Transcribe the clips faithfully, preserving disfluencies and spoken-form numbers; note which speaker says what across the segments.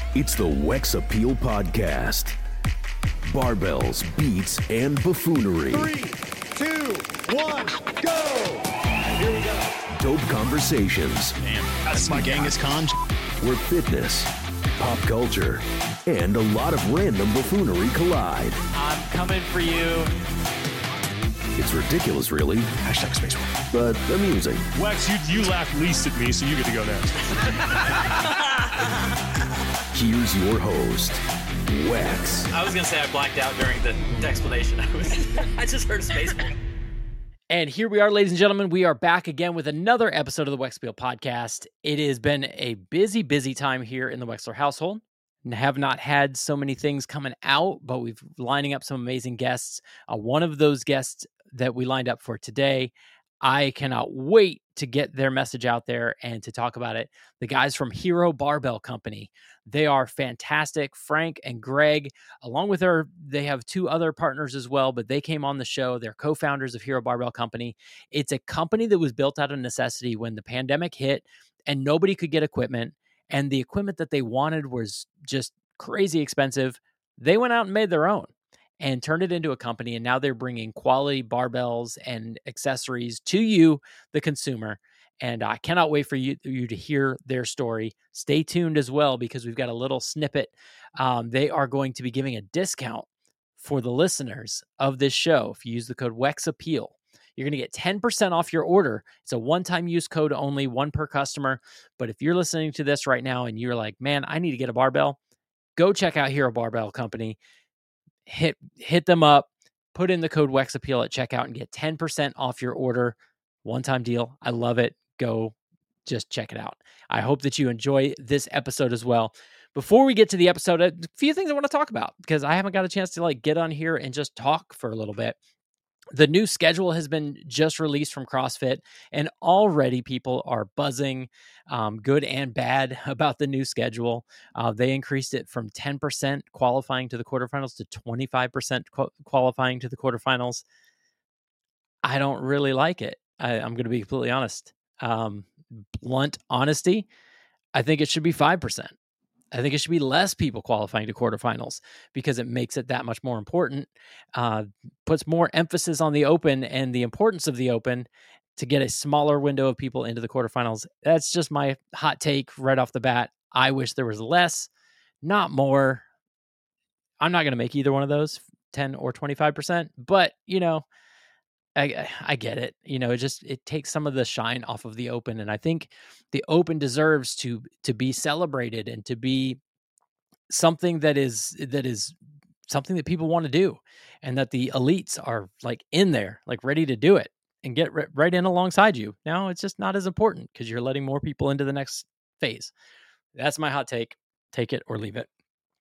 Speaker 1: It's the Wex Appeal Podcast. Barbells, beats, and buffoonery.
Speaker 2: Three, two, one, go! Here we go.
Speaker 1: Dope conversations.
Speaker 3: Damn, that's my Genghis Khan.
Speaker 1: Where fitness, pop culture, and a lot of random buffoonery collide.
Speaker 4: I'm coming for you.
Speaker 1: It's ridiculous, really.
Speaker 3: Hashtag Space War.
Speaker 1: But amusing.
Speaker 5: Wex, you, you laughed least at me, so you get to go next.
Speaker 1: Here's your host, Wex.
Speaker 4: I was going to say I blacked out during the explanation. I, was, I just heard Spaceball. And here we are, ladies and gentlemen. We are back again with another episode of the Wex Appeal Podcast. It has been a busy, busy time here in the Wexler household. Have not had so many things coming out, but we've lining up some amazing guests. Uh, one of those guests that we lined up for today, I cannot wait to get their message out there and to talk about it. The guys from Hero Barbell Company, they are fantastic. Frank and Greg, along with their, they have two other partners as well, but they came on the show. They're co-founders of Hero Barbell Company. It's a company that was built out of necessity when the pandemic hit and nobody could get equipment. And the equipment that they wanted was just crazy expensive. They went out and made their own and turned it into a company. And now they're bringing quality barbells and accessories to you, the consumer. And I cannot wait for you, you to hear their story. Stay tuned as well, because we've got a little snippet. Um, they are going to be giving a discount for the listeners of this show. If you use the code WEXAPPEAL, you're going to get ten percent off your order. It's a one-time use code only, one per customer. But if you're listening to this right now and you're like, man, I need to get a barbell, go check out Hero Barbell Company. Hit hit them up, put in the code WEXAPPEAL at checkout and get ten percent off your order. One-time deal. I love it. Go just check it out. I hope that you enjoy this episode as well. Before we get to the episode, a few things I want to talk about because I haven't got a chance to like get on here and just talk for a little bit. The new schedule has been just released from CrossFit, and already people are buzzing, um, good and bad, about the new schedule. Uh, they increased it from ten percent qualifying to the quarterfinals to twenty-five percent qu- qualifying to the quarterfinals. I don't really like it. I, I'm going to be completely honest. Um, blunt honesty, I think it should be five percent. I think it should be less people qualifying to quarterfinals because it makes it that much more important, uh, puts more emphasis on the open and the importance of the open to get a smaller window of people into the quarterfinals. That's just my hot take right off the bat. I wish there was less, not more. I'm not going to make either one of those, ten or twenty-five percent, but you know, I, I get it. You know, it just, it takes some of the shine off of the open. And I think the open deserves to, to be celebrated and to be something that is, that is something that people want to do, and that the elites are like in there, like ready to do it and get r- right in alongside you. Now it's just not as important because you're letting more people into the next phase. That's my hot take. Take it or leave it.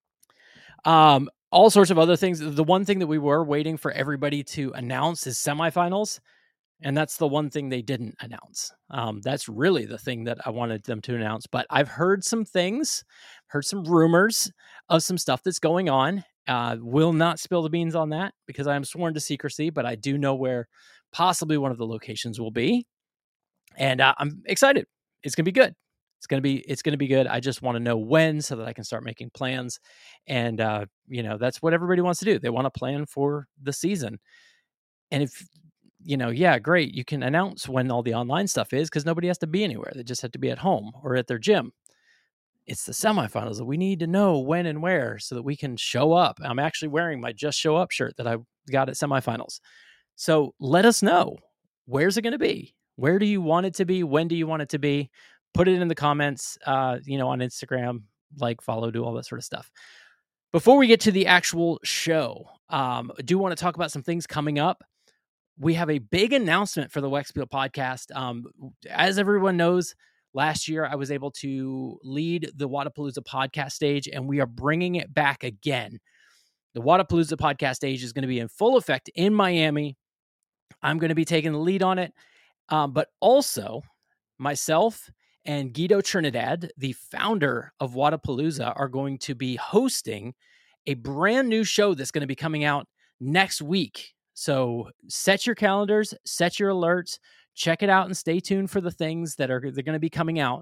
Speaker 4: Um, all sorts of other things. The one thing that we were waiting for everybody to announce is semifinals. And that's the one thing they didn't announce. Um, that's really the thing that I wanted them to announce. But I've heard some things, heard some rumors of some stuff that's going on. Uh, will not spill the beans on that because I am sworn to secrecy, but I do know where possibly one of the locations will be. And uh, I'm excited. It's going to be good. It's going to be, it's going to be good. I just want to know when so that I can start making plans. And, uh, you know, that's what everybody wants to do. They want to plan for the season. And if, you know, yeah, great. You can announce when all the online stuff is because nobody has to be anywhere. They just have to be at home or at their gym. It's the semifinals that we need to know when and where so that we can show up. I'm actually wearing my Just Show Up shirt that I got at semifinals. So let us know. Where's it going to be? Where do you want it to be? When do you want it to be? Put it in the comments, uh, you know, on Instagram, like, follow, do all that sort of stuff. Before we get to the actual show, um, I do want to talk about some things coming up. We have a big announcement for the Wex Appeal Podcast. Um, as everyone knows, last year I was able to lead the Wodapalooza podcast stage, and we are bringing it back again. The Wodapalooza podcast stage is going to be in full effect in Miami. I'm going to be taking the lead on it, um, but also myself and Guido Trinidad, the founder of Wodapalooza, are going to be hosting a brand new show that's going to be coming out next week. So set your calendars, set your alerts, check it out, and stay tuned for the things that are they're going to be coming out.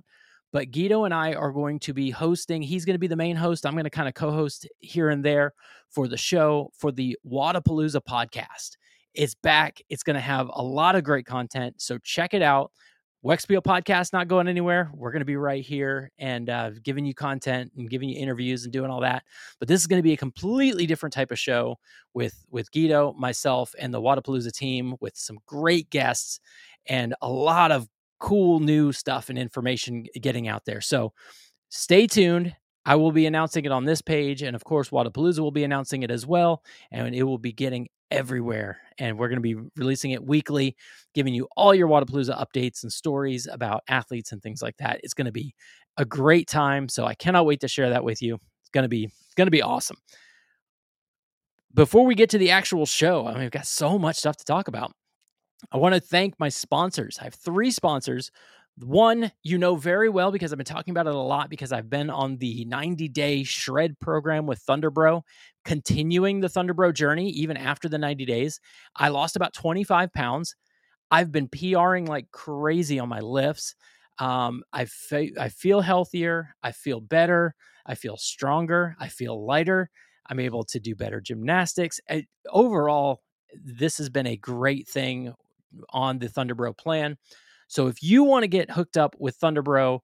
Speaker 4: But Guido and I are going to be hosting. He's going to be the main host. I'm going to kind of co-host here and there for the show, for the Wodapalooza podcast. It's back. It's going to have a lot of great content. So check it out. Wexpeel podcast not going anywhere. We're going to be right here and uh, giving you content and giving you interviews and doing all that. But this is going to be a completely different type of show with, with Guido, myself, and the Wodapalooza team with some great guests and a lot of cool new stuff and information getting out there. So stay tuned. I will be announcing it on this page. And of course, Wodapalooza will be announcing it as well. And it will be getting everywhere. And we're going to be releasing it weekly, giving you all your Wodapalooza updates and stories about athletes and things like that. It's going to be a great time. So I cannot wait to share that with you. It's going to be, it's going to be awesome. Before we get to the actual show, I mean, we've got so much stuff to talk about. I want to thank my sponsors. I have three sponsors. One, you know very well because I've been talking about it a lot because I've been on the ninety-day shred program with Thunderbro, continuing the Thunderbro journey even after the ninety days. I lost about twenty-five pounds. I've been PRing like crazy on my lifts. Um, I, fe- I feel healthier. I feel better. I feel stronger. I feel lighter. I'm able to do better gymnastics. I, overall, this has been a great thing on the Thunderbro plan. So if you want to get hooked up with Thunderbro,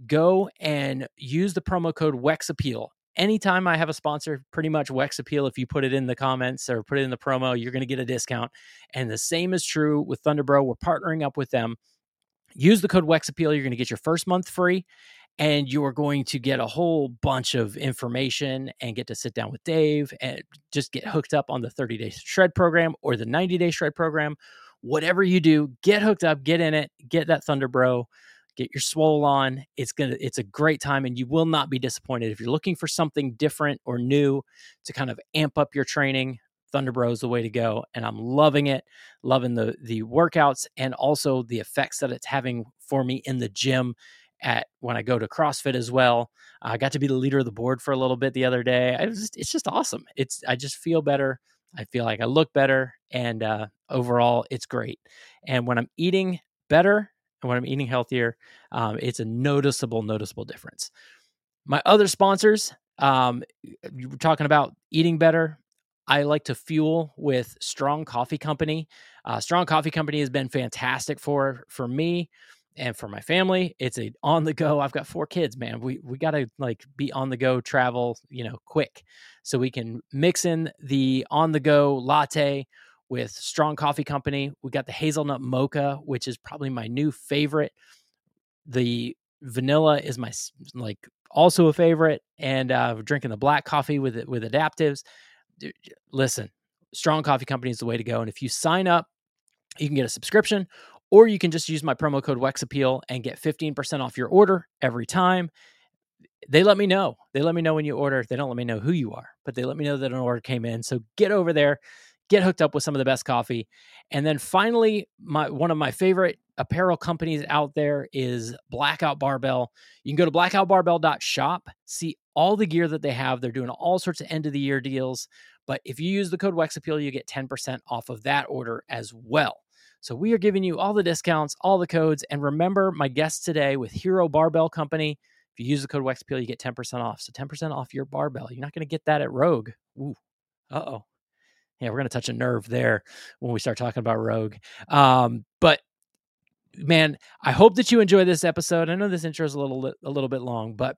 Speaker 4: go and use the promo code WEXAPPEAL. Anytime I have a sponsor, pretty much WEXAPPEAL, if you put it in the comments or put it in the promo, you're going to get a discount. And the same is true with Thunderbro. We're partnering up with them. Use the code WEXAPPEAL. You're going to get your first month free. And you are going to get a whole bunch of information and get to sit down with Dave and just get hooked up on the thirty-day shred program or the ninety-day shred program. Whatever you do, get hooked up, get in it, get that Thunderbro, get your swole on. It's gonna, it's a great time, and you will not be disappointed. If you're looking for something different or new to kind of amp up your training, Thunderbro is the way to go. And I'm loving it, loving the the workouts and also the effects that it's having for me in the gym. At when I go to CrossFit as well. I got to be the leader of the board for a little bit the other day. I was just, it's just awesome. It's, I just feel better. I feel like I look better, and uh, overall it's great. And when I'm eating better and when I'm eating healthier, um, it's a noticeable, noticeable difference. My other sponsors, um, you were talking about eating better. I like to fuel with Strong Coffee Company. Uh, Strong Coffee Company has been fantastic for, for me. And for my family, it's a on the go. I've got four kids, man. We we got to like be on the go, travel, you know, quick. So we can mix in the on the go latte with Strong Coffee Company. We got the hazelnut mocha, which is probably my new favorite. The vanilla is my like also a favorite, and uh, we're drinking the black coffee with it with adaptives. Dude, listen, Strong Coffee Company is the way to go. And if you sign up, you can get a subscription. Or you can just use my promo code WEXAPPEAL and get fifteen percent off your order every time. They let me know. They let me know when you order. They don't let me know who you are, but they let me know that an order came in. So get over there, get hooked up with some of the best coffee. And then finally, my one of my favorite apparel companies out there is Blackout Barbell. You can go to blackout barbell dot shop, see all the gear that they have. They're doing all sorts of end of the year deals. But if you use the code WEXAPPEAL, you get ten percent off of that order as well. So we are giving you all the discounts, all the codes. And remember, my guest today with Hero Barbell Company, if you use the code WEXAPPEAL, you get ten percent off. So ten percent off your barbell. You're not going to get that at Rogue. Ooh, uh-oh. Yeah, we're going to touch a nerve there when we start talking about Rogue. Um, but, man, I hope that you enjoy this episode. I know this intro is a little, a little bit long, but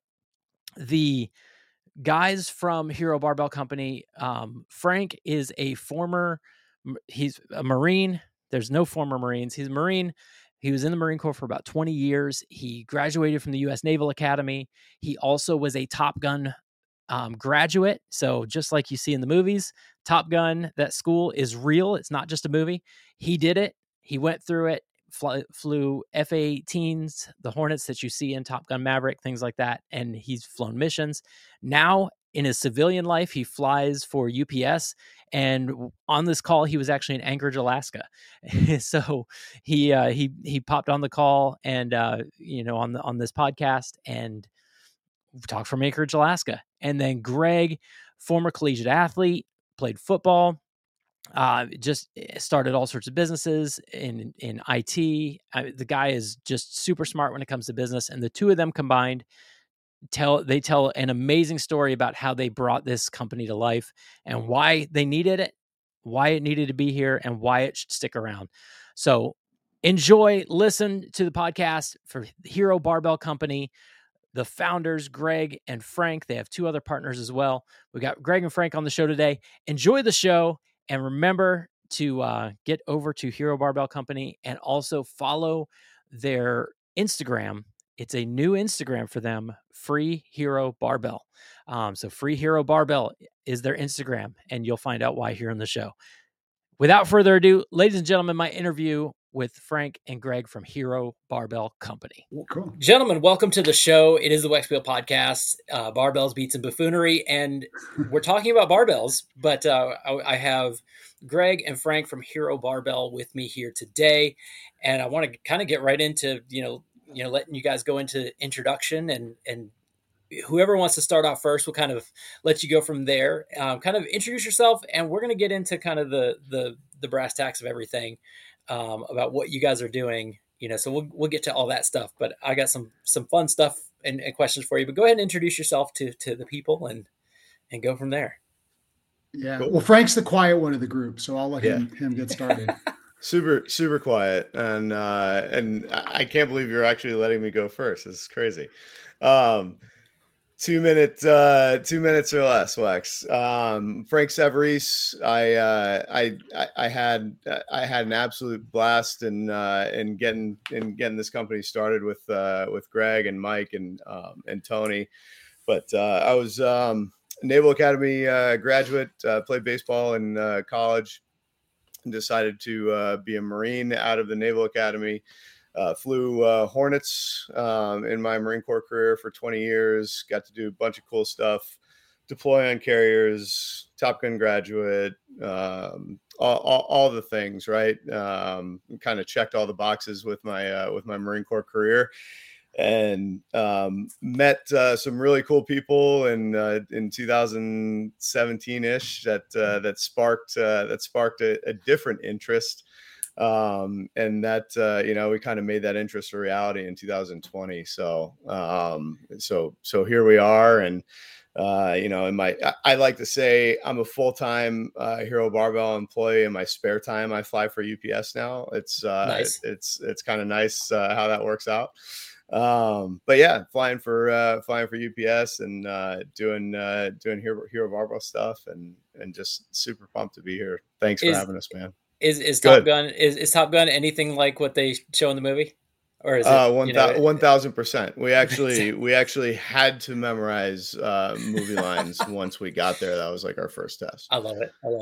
Speaker 4: the guys from Hero Barbell Company, um, Frank is a former, he's a Marine. There's no former Marines. He's a Marine. He was in the Marine Corps for about twenty years. He graduated from the U S Naval Academy. He also was a Top Gun um, graduate. So just like you see in the movies, Top Gun, that school is real. It's not just a movie. He did it. He went through it, fly, flew F A eighteens, the Hornets that you see in Top Gun Maverick, things like that. And he's flown missions. Now, in his civilian life, he flies for U P S. And on this call, he was actually in Anchorage, Alaska. So he uh, he he popped on the call and uh, you know on the on this podcast and talked from Anchorage, Alaska. And then Greg, former collegiate athlete, played football, Uh, just started all sorts of businesses in in I T. I, the guy is just super smart when it comes to business, and the two of them combined tell they tell an amazing story about how they brought this company to life and why they needed it, why it needed to be here, and why it should stick around. So enjoy, listen to the podcast for Hero Barbell Company. The founders, Greg and Frank, they have two other partners as well. We got Greg and Frank on the show today. Enjoy the show. And remember to uh, get over to Hero Barbell Company and also follow their Instagram. It's a new Instagram for them, Free Hero Barbell. Um, so Free Hero Barbell is their Instagram, and you'll find out why here on the show. Without further ado, ladies and gentlemen, my interview with Frank and Greg from Hero Barbell Company.
Speaker 6: Cool.
Speaker 4: Gentlemen, welcome to the show. It is the Wexpeel Podcast, uh, Barbells, Beats, and Buffoonery. And we're talking about barbells, but uh, I, I have Greg and Frank from Hero Barbell with me here today. And I want to kind of get right into, you know, you know, letting you guys go into introduction, and, and whoever wants to start off first, we'll kind of let you go from there. Um, kind of introduce yourself, and we're going to get into kind of the, the, the brass tacks of everything. Um, about what you guys are doing, you know, so we'll we'll get to all that stuff. But I got some some fun stuff and, and questions for you. But go ahead and introduce yourself to to the people and and go from there.
Speaker 6: Yeah. Cool. Well, Frank's the quiet one of the group, so I'll let yeah. him him get started.
Speaker 7: super super quiet, and uh, and I can't believe you're actually letting me go first. This is crazy. Um, Two minutes, uh, two minutes or less, Wex. Um, Frank Severese. I, uh, I, I, I had, I had an absolute blast in, uh, in getting, in getting this company started with, uh, with Greg and Mike and, um, and Tony. But uh, I was um, Naval Academy uh, graduate. Uh, played baseball in uh, college, and decided to uh, be a Marine out of the Naval Academy. Uh, flew uh, Hornets um, in my Marine Corps career for twenty years. Got to do a bunch of cool stuff. Deploy on carriers, Top Gun graduate, um, all, all, all the things, right? Um, kind of checked all the boxes with my uh, with my Marine Corps career, and um, met uh, some really cool people in uh, in two thousand seventeen ish that uh, that sparked uh, that sparked a, a different interest. Um, and that, uh, you know, we kind of made that interest a reality in two thousand twenty. So, um, so, so here we are. And, uh, you know, in my, I, I like to say I'm a full-time, uh, Hero Barbell employee. In my spare time, I fly for U P S now. It's, uh, nice. it's, it's kind of nice, uh, how that works out. Um, but yeah, flying for, uh, flying for U P S and, uh, doing, uh, doing Hero, Hero Barbell stuff, and, and just super pumped to be here. Thanks for Is- having us, man.
Speaker 4: Is is Top Good. Gun is, is Top Gun anything like what they show in the movie, or is it
Speaker 7: uh, one one thousand percent? We actually we actually had to memorize uh, movie lines once we got there. That was like our first test.
Speaker 4: I love it. I love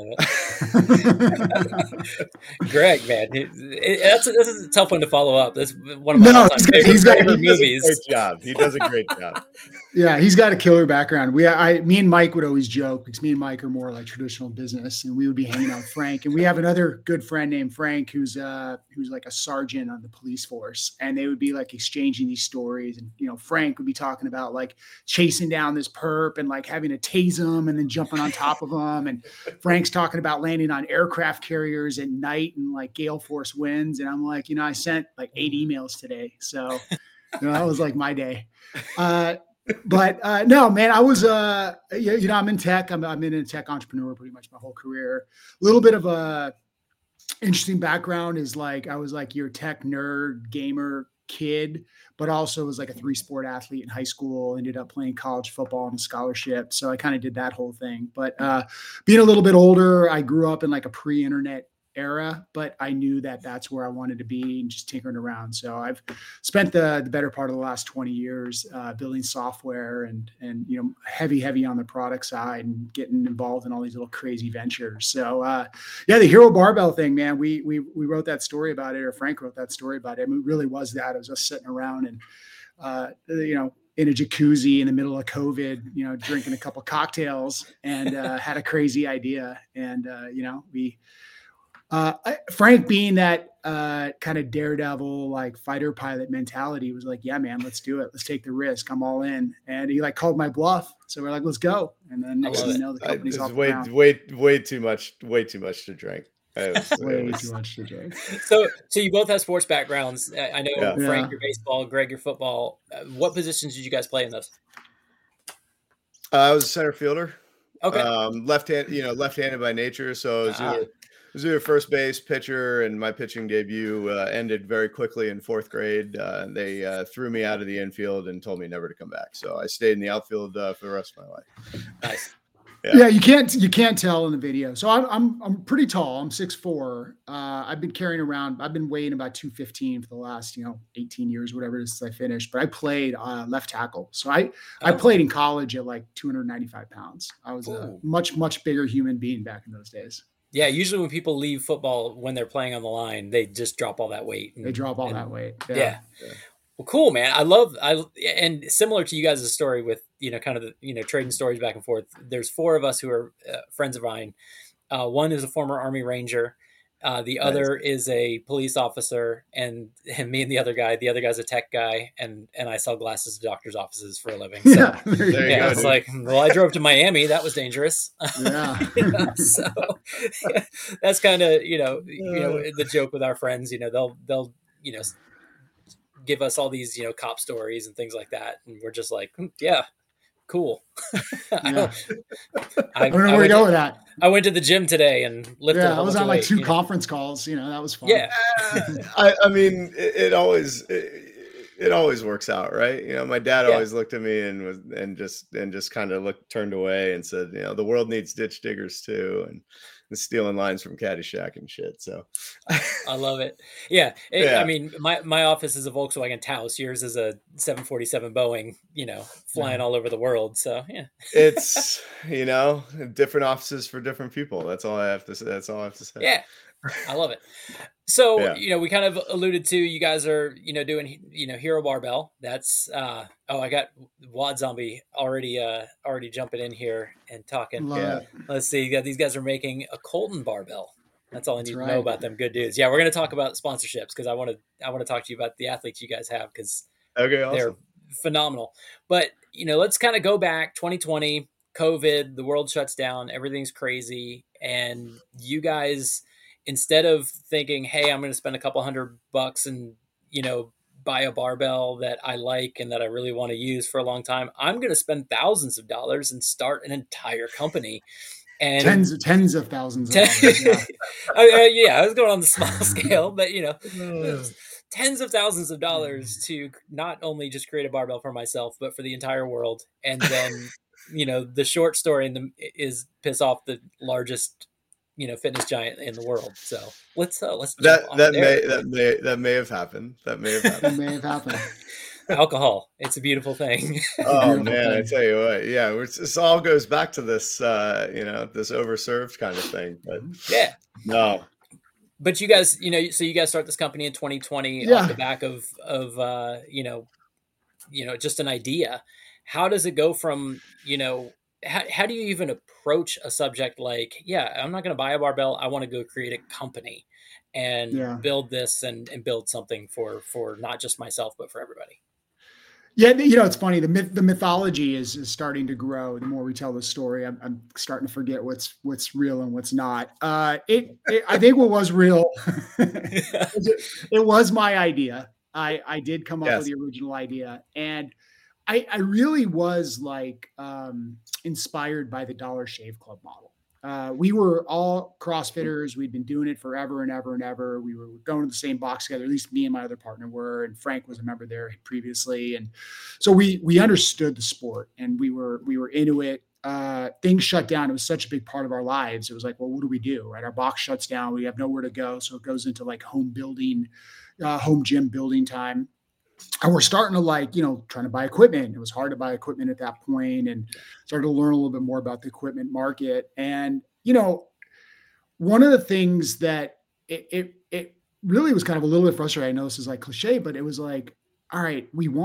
Speaker 4: it. Greg, man, it, it, that's a, that's a tough one to follow up. That's one of my
Speaker 6: no,
Speaker 4: all-time favorite,
Speaker 6: he's got,
Speaker 4: favorite
Speaker 7: he
Speaker 4: movies.
Speaker 7: Does a great job. He does a great job.
Speaker 6: Yeah, he's got a killer background. We, I, me and Mike would always joke because me and Mike are more like traditional business, and we would be hanging out with Frank. And we have another good friend named Frank who's uh who's like a sergeant on the police force, and they would be like exchanging these stories. And you know, Frank would be talking about like chasing down this perp and like having to tase him and then jumping on top of him. And Frank's talking about landing on aircraft carriers at night and like gale force winds. And I'm like, you know, I sent like eight emails today, so you know, that was like my day. Uh, But uh, no, man, I was, uh, you, you know, I'm in tech. I'm, I'm in a tech entrepreneur pretty much my whole career. A little bit of a interesting background is like, I was like your tech nerd gamer kid, but also was like a three sport athlete in high school, ended up playing college football on a scholarship. So I kind of did that whole thing. But uh, being a little bit older, I grew up in like a pre-internet era, but I knew that that's where I wanted to be and just tinkering around. So I've spent the, the better part of the last twenty years uh, building software and, and, you know, heavy, heavy on the product side and getting involved in all these little crazy ventures. So uh, yeah, the Hero Barbell thing, man, we, we, we wrote that story about it, or Frank wrote that story about it. I mean, it really was that. I was just sitting around and, uh, you know, in a jacuzzi in the middle of COVID, you know, drinking a couple cocktails and uh, had a crazy idea. And, uh, you know, we, uh, Frank, being that uh, kind of daredevil, like fighter pilot mentality, was like, yeah, man, let's do it. Let's take the risk. I'm all in. And he like called my bluff. So we're like, let's go. And then next thing you know, the company's
Speaker 7: I,
Speaker 6: off the
Speaker 7: way,
Speaker 6: ground.
Speaker 7: way, way too much, way too much to drink. It was,
Speaker 6: Way
Speaker 7: it was,
Speaker 6: too much to drink.
Speaker 8: So, so you both have sports backgrounds. I know
Speaker 7: Yeah.
Speaker 8: Frank,
Speaker 6: Yeah.
Speaker 8: your baseball, Greg, your football. Uh, what positions did you guys play in those?
Speaker 7: uh, I was a center fielder.
Speaker 8: Okay.
Speaker 7: Um, left hand, you know, left-handed by nature. So I was,
Speaker 8: Ah.
Speaker 7: either, I was either first base, pitcher, and my pitching debut uh, ended very quickly in fourth grade. Uh, they uh, threw me out of the infield and told me never to come back. So I stayed in the outfield uh, for the rest of my life.
Speaker 8: Nice.
Speaker 7: Yeah.
Speaker 6: Yeah, you can't you can't tell in the video. So I'm I'm I'm pretty tall. I'm six foot four. Uh, I've been carrying around. I've been weighing about two fifteen for the last you know eighteen years, whatever it is since I finished. But I played uh, left tackle. So I I
Speaker 8: Oh.
Speaker 6: played in college at like two hundred ninety-five pounds. I was a
Speaker 8: Ooh.
Speaker 6: much much bigger human being back in those days.
Speaker 8: Yeah. Usually when people leave football, when they're playing on the line, they just drop all that weight. And,
Speaker 6: They drop all
Speaker 8: and-
Speaker 6: that weight.
Speaker 8: Yeah. Well, cool, man. I love, I, and similar to you guys' story with, you know, kind of the, you know, trading stories back and forth. There's four of us who are uh, friends of mine. Uh, one is a former Army Ranger. Uh, the other is a police officer, and, and me and the other guy, the other guy's a tech guy, and, and I sell glasses to doctors' offices for a living. So,
Speaker 6: Yeah. There you
Speaker 7: There you
Speaker 8: yeah,
Speaker 7: go,
Speaker 8: it's
Speaker 7: dude.
Speaker 8: like, well, I drove to Miami. That was dangerous.
Speaker 6: Yeah.
Speaker 8: You know, so that's kind of, you know, you know, the joke with our friends, you know, they'll, they'll, you know, give us all these, you know, cop stories and things like that. And we're just like, "Hmm, yeah, cool. I,
Speaker 6: Yeah.
Speaker 8: I,
Speaker 6: I don't know
Speaker 8: I
Speaker 6: where to
Speaker 8: went
Speaker 6: go
Speaker 8: to,
Speaker 6: with that.
Speaker 8: I went to the gym today and lifted a
Speaker 6: Yeah, I
Speaker 8: whole
Speaker 6: was
Speaker 8: bunch
Speaker 6: on
Speaker 8: of
Speaker 6: like
Speaker 8: weight,
Speaker 6: two
Speaker 8: you know?
Speaker 6: conference calls. You know, that was fun.
Speaker 8: Yeah.
Speaker 7: I, I mean, it, it always it, it always works out, right? You know, my dad
Speaker 8: Yeah.
Speaker 7: always looked at me and was and just and just kind of looked turned away and said, you know, the world needs ditch diggers too, and, and stealing lines from Caddyshack and shit. So
Speaker 8: I love it. Yeah. It,
Speaker 7: Yeah.
Speaker 8: I mean, my, my office is a Volkswagen Taos. Yours is a seven forty-seven Boeing, you know, flying all over the world. So, yeah.
Speaker 7: it's you know different offices for different people. That's all I have to say. That's all I have to say.
Speaker 8: Yeah. I love it. So,
Speaker 7: Yeah.
Speaker 8: you know, we kind of alluded to, you guys are, you know, doing, you know, Hero Barbell. That's, uh, oh, I got Wad Zombie already, uh, already jumping in here and talking.
Speaker 6: Love
Speaker 7: Yeah.
Speaker 6: it.
Speaker 8: Let's see. You got, these guys are making a Colton barbell. That's all I need
Speaker 6: That's
Speaker 8: to
Speaker 6: right.
Speaker 8: know about them. Good dudes. Yeah. We're going to talk about sponsorships because I want to, I want to talk to you about the athletes you guys have because
Speaker 7: Okay.
Speaker 8: they're
Speaker 7: Awesome.
Speaker 8: phenomenal. But, you know, let's kind of go back twenty twenty, COVID, the world shuts down, everything's crazy. And you guys, instead of thinking, hey, I'm going to spend a couple hundred bucks and, you know, buy a barbell that I like and that I really want to use for a long time, I'm going to spend thousands of dollars and start an entire company. And
Speaker 6: Tens tens of thousands of
Speaker 8: Ten-
Speaker 6: dollars. Yeah.
Speaker 8: I- I- yeah, I was going on the small scale, but you know, tens of thousands of dollars to not only just create a barbell for myself, but for the entire world. And then, you know, the short story in the, is piss off the largest, you know, fitness giant in the world. So let's uh, let's
Speaker 7: That
Speaker 8: jump on
Speaker 7: that
Speaker 8: there.
Speaker 7: may that may that may have happened. That may have
Speaker 6: That
Speaker 7: happened.
Speaker 6: may have happened.
Speaker 8: Alcohol. It's a beautiful thing.
Speaker 7: Oh
Speaker 6: Beautiful
Speaker 7: man, I
Speaker 6: thing.
Speaker 7: tell you what, yeah, it's, this all goes back to this, uh, you know, this overserved kind of thing. But
Speaker 8: Yeah.
Speaker 7: no,
Speaker 8: But you guys, you know, so you guys start this company in twenty twenty
Speaker 6: Yeah.
Speaker 8: off the back of, of, uh, you know, you know, just an idea. How does it go from, you know, how, how do you even approach a subject like, yeah, I'm not going to buy a barbell. I want to go create a company and
Speaker 6: Yeah.
Speaker 8: build this and, and build something for, for not just myself, but for everybody.
Speaker 6: Yeah, you know, it's funny. The myth, the mythology is, is starting to grow. The more we tell the story, I'm, I'm starting to forget what's what's real and what's not. Uh, it, it I think what was real, it, it was my idea. I I did come up
Speaker 7: Yes.
Speaker 6: with the original idea, and I I really was like um, inspired by the Dollar Shave Club model. Uh, we were all CrossFitters. We'd been doing it forever and ever and ever. We were going to the same box together. At least me and my other partner were, and Frank was a member there previously. And so we we understood the sport, and we were we were into it. Uh, things shut down. It was such a big part of our lives. It was like, well, what do we do? Right, our box shuts down. We have nowhere to go, so it goes into like home building, uh, home gym building time. And we're starting to like, you know, trying to buy equipment. It was hard to buy equipment at that point, and started to learn a little bit more about the equipment market. And, you know, one of the things that it, it, it really was kind of a little bit frustrating. I know this is like cliche, but it was like, all right, we want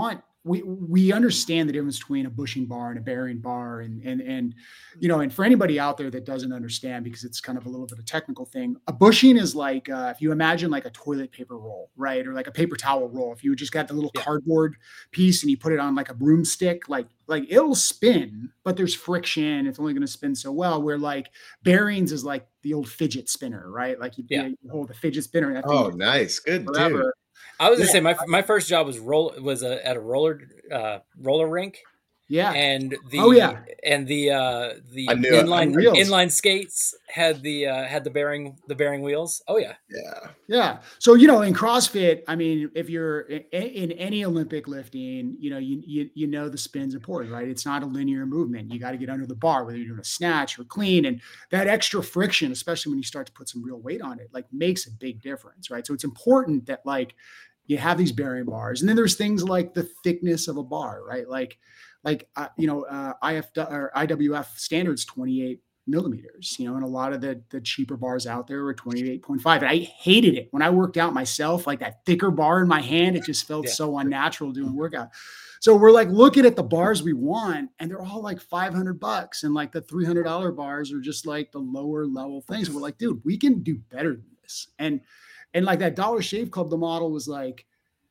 Speaker 6: we we understand the difference between a bushing bar and a bearing bar, and and and you know, and for anybody out there that doesn't understand, because it's kind of a little bit of a technical thing, a bushing is like uh, if you imagine like a toilet paper roll, right, or like a paper towel roll. If you just got the little yeah. cardboard piece and you put it on like a broomstick, like like it'll spin, but there's friction. It's only going to spin so well. Where like bearings is like the old fidget spinner, right? Like you, yeah. you hold the fidget spinner. And that
Speaker 7: oh, nice, good
Speaker 6: forever.
Speaker 7: dude.
Speaker 8: I was gonna yeah. say my my first job was roll was a, at a roller uh, roller rink.
Speaker 6: Yeah,
Speaker 8: and the
Speaker 6: oh yeah,
Speaker 8: and the uh, the inline inline skates had the uh, had the bearing the bearing wheels. Oh yeah,
Speaker 7: yeah,
Speaker 6: yeah. So you know, in CrossFit, I mean, if you're in, in any Olympic lifting, you know, you, you you know the spin's important, right? It's not a linear movement. You got to get under the bar, whether you're doing a snatch or clean, and that extra friction, especially when you start to put some real weight on it, like makes a big difference, right? So it's important that like you have these bearing bars, and then there's things like the thickness of a bar, right? Like Like, uh, you know, uh, I F or I W F standards twenty-eight millimeters, you know, and a lot of the, the cheaper bars out there were twenty-eight point five. And I hated it when I worked out myself, like that thicker bar in my hand. It just felt yeah. so unnatural doing workout. So we're like looking at the bars we want, and they're all like five hundred bucks. And like the three hundred dollars bars are just like the lower level things. We're like, dude, we can do better than this. And, and like that Dollar Shave Club, the model was like,